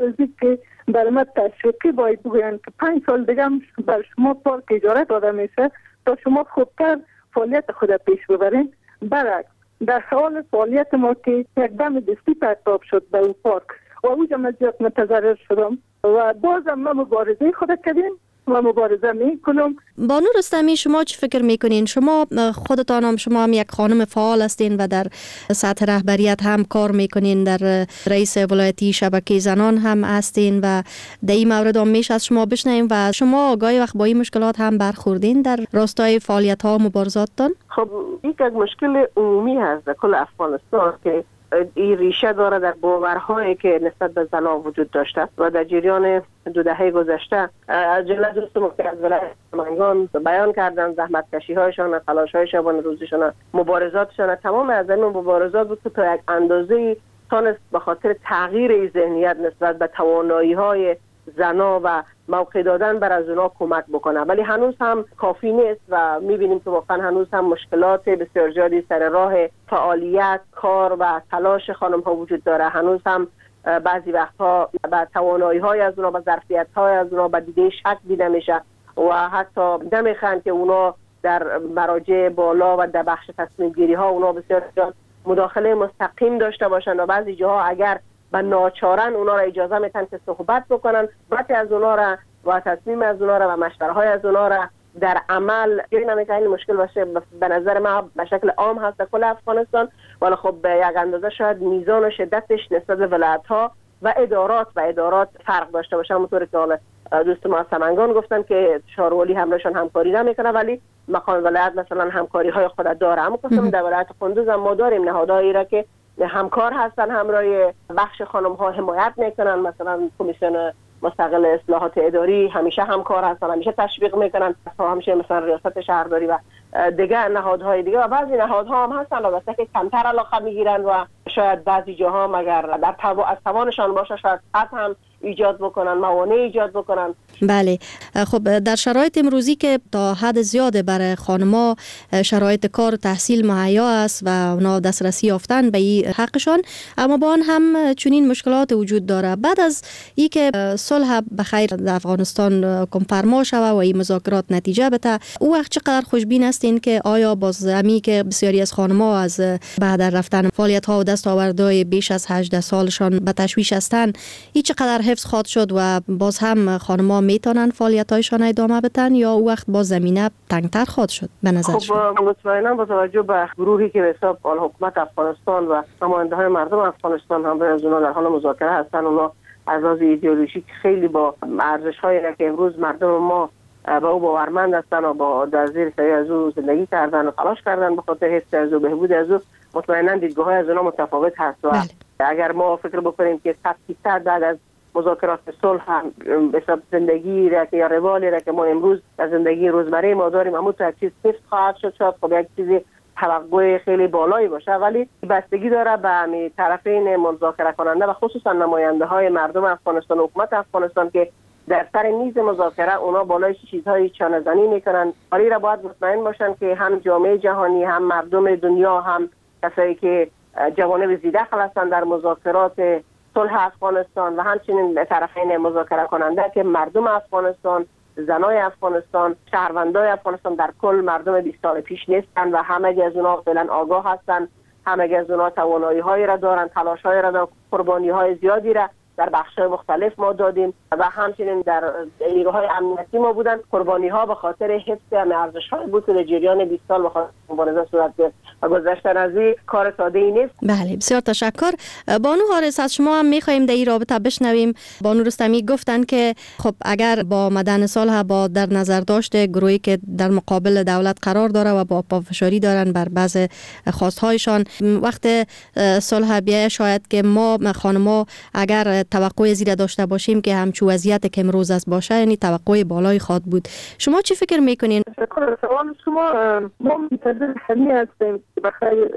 که برای من تشویقی باید بگوین که پنج سال دیگه هم بر شما پارک اجاره داده میشه تا شما خوبتر فعالیت خود پیش ببرین. برعکس در حال فعالیت ما که یک دم دستی پرتاب شد به اون پارک و اوجا من زیاد متضرر شدم و بازم ما مبارزه خود کردیم و مبارزه میکنم. بانو رستمی، شما چی فکر میکنین؟ شما خودتان هم شما هم یک خانم فعال هستین و در سطح رهبریت هم کار میکنین، در رئیس ولایتی شبکه زنان هم هستین و در این مورد هم میشه از شما بشنویم و شما گاهی وقت با این مشکلات هم برخوردین در راستای فعالیت ها و مبارزاتتان؟ خب یک از مشکل عمومی هست در کل افغانستان که این ریشه داره در باورهایی که نسبت به زنان وجود داشته و در جریان دو دهه گذشته از جمله دوستم که از ولایت سمنگان بیان کردن زحمت کشی هایشان، تلاش های شبانه روزیشان، مبارزاتشان، تمام از این مبارزات بود که تا یک اندازه تونست به خاطر تغییر این ذهنیت نسبت به توانایی های زنا و موقع دادن بر از اونا کمک بکنه، ولی هنوز هم کافی نیست و میبینیم که واقعا هنوز هم مشکلات بسیار زیادی سر راه فعالیت، کار و تلاش خانم ها وجود داره. هنوز هم بعضی وقتها به توانایی های از اونا، به ظرفیت های از اونا به دیده شک دیده میشه و حتی نمیخوان که اونا در مراجع بالا و در بخش تصمیم گیری ها اونا بسیار مداخله مستقیم داشته باشند و بعضی جاها اگر و ناچارن اونا را اجازه میتن که صحبت بکنن، بعد از اونا را و تصمیم از اونا را و مشوره های از اونا را در عمل یعنی نمیگه این مشکل باشه. به نظر من به شکل عام هست در کل افغانستان، ولی خب به یک اندازه شاید میزان و شدتش نسبت به ولایت ها و ادارات و ادارات فرق داشته باشه. همونطور که حالا دوست ما از سمنگان گفتن که شاروالی همراهشان همکاری نمیکنه، ولی مقام ولایت مثلا همکاری های خود داره. اما قسم در ولایت کندوز هم ما داریم نهادهایی را که همکار هستن، همراه بخش خانم ها حمایت میکنن، مثلا کمیسیون مستقل اصلاحات اداری همیشه همکار هستن، همیشه تشویق میکنن، همیشه مثلا ریاست شهرداری و دیگه نهادهای دیگه و بعضی نهادها هم هستن البته که کمتر علاقه میگیرن و شاید بعضی جاها مگر در تو... از توانشان باشه شاید حد هم ایجاد بکنن، موانع ایجاد بکنن. بله، خب در شرایط امروزی که تا حد زیاده برای خانما شرایط کار و تحصیل مهیا است و اونا دسترسی یافتن به این حقشان، اما با آن هم چنین مشکلات وجود داره. بعد از این که صلح بخیر در افغانستان کنفرما شوه و این مذاکرات نتیجه بده، او وقت چقدر خوشبین هستین که آیا باز امی که بسیاری از خانما از بعد رفتن فعالیت ها و دستاوردهای بیش از هجده سالشان به تشویش هستند، این چقدر حفظ خواهد شد و باز هم خانما میتونن فعالیت‌هایشان ادامه بدن یا او وقت با زمینه تنگتر خواهد شد به نظر شما؟ خب مطمئنا با توجه به گروهی که به حساب حکومت افغانستان و نماینده‌های مردم افغانستان هم به اونا در حال مذاکره هستن، اونا از لحاظ ایدئولوژیک خیلی با ارزش‌هایی که امروز مردم ما با او باورمند هستن و با در زیر سایه از او زندگی کردن و تلاش کردن به خاطر حفظ از او، بهبود از او، مطمئنا دیدگاه‌های از اونا متفاوت هست و اگر ما فکر بکنیم که صد درصد بعد از مذاکرات صلح هم به حساب زندگی را که یا روالی را که ما امروز در زندگی روزمره ما داریم اما تو یک چیز حفظ خواهد شد، شاید خب یک چیزی توقع خیلی بالایی باشه، ولی بستگی داره به همین طرفین مذاکره کننده و خصوصا نماینده های مردم افغانستان و حکومت افغانستان که در سر میز مذاکره اونا بالای چیزهای چانه‌زنی میکنن. ولی را باید مطمئن باشن که هم جامعه جهانی، هم مردم دنیا، هم کسایی که جوانب زیدخل هستن در مذاکرات صلح افغانستان و همچنین طرفین مذاکره کننده که مردم افغانستان، زنای افغانستان، شهروندای افغانستان در کل مردم بیست سال پیش نیستن و همه از اونها فعلا آگاه هستن، همه از اونها توانایی هایی را دارن، تلاش هایی را دارن، قربانی های زیادی را در بخش‌های مختلف ما دادیم و همچنین در نیروهای امنیتی ما بودن. قربانی ها به خاطر حفظ ارزش‌های بود که در جریان بیست سال به خاطر مبارزه صورت گرفت و گذشتن از این کار ساده ای نیست. بله، بسیار تشکر. بانو حارث، از شما هم می‌خوایم در این رابطه بشنویم. بانو رستمی گفتن که خب اگر با مدن صلح با در نظر داشته گروهی که در مقابل دولت قرار داره و با پافشاری دارن بر بعض خواست‌هایشان، وقت صلح بیای شاید که ما خانم‌ها اگر توقع زیاد داشته باشیم که همچو وضعیت که امروز است باشه، یعنی توقع بالای خواد بود. شما چی فکر میکنین؟ تشکر. سوال شما ما منتظر همین هستیم که بخیر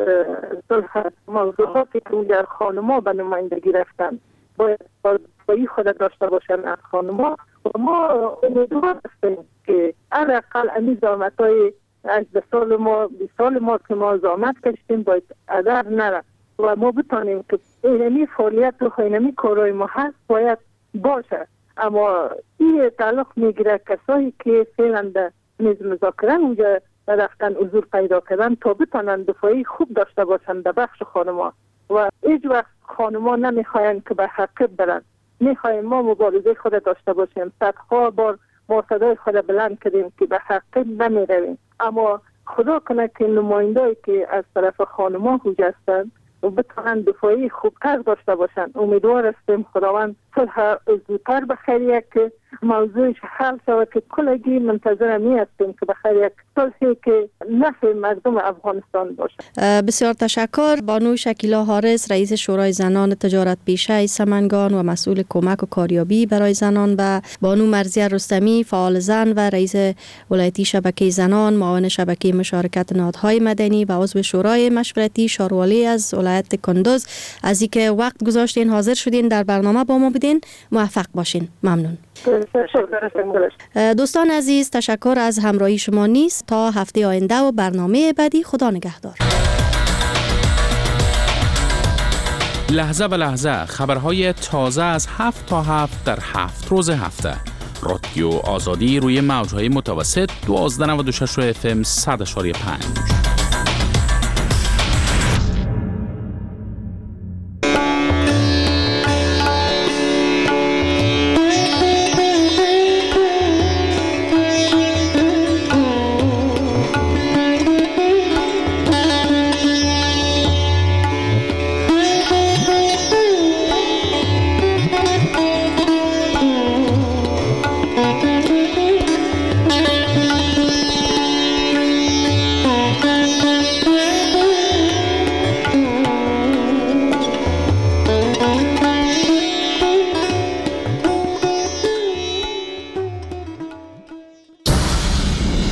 صلح موضوعاتی که در خانم‌ها به نمایندگی رفتن باید بایی خود داشته باشن از خانم‌ها و ما امیدوار هستیم که حداقل امی زحمت‌های از سال ما بیست سال ما که ما زحمت کشیدیم باید هدر نره و ما بتانیم که اینمی فعالیت و اینمی کارهای ما هست باید باشه. اما این تعلق میگیره کسایی که فعلا در میز مذاکره اونجا رفتن حضور پیدا کردن تا بتانن دفاعی خوب داشته باشن در بخش خانما و هیچ وقت خانما نمیخواین که به حقیقت برن، میخوایم ما مبارزه خود داشته باشیم. صدها بار ما صدای خود بلند کردیم که به حقیقت نمیرویم، اما خدا کنه که نماینده‌ای که از طرف خانما هستند و بتونن دفاعی خوبتر داشته باشن. امیدوار هستیم خداوند صلح زودتر بخیره که موضوعش حل شود که کلگی منتظر می هستیم که بخیر یک صلحی که نفع مردم افغانستان باشه. بسیار تشکر. بانو شکیلا حارس، رئیس شورای زنان تجارت پیشه سمنگان و مسئول کمک و کاریابی برای زنان، و بانو مرضیه رستمی، فعال زن و رئیس ولایتی شبکه زنان، معاون شبکه مشارکت نهادهای مدنی و عضو شورای مشورتی شاروالی از ولایت کندوز، از اینکه وقت گذاشتین حاضر شدین در برنامه با ما بدین. موفق باشین. ممنون. دوستان عزیز، تشکر از همراهی شما نیست. تا هفته آینده و برنامه بعدی، خدا نگهدار. لحظه به لحظه خبرهای تازه از هفت تا هفت در هفت روز هفته. رادیو آزادی روی موجهای متوسط دوازده و نود و شش اف ام صد و پنج.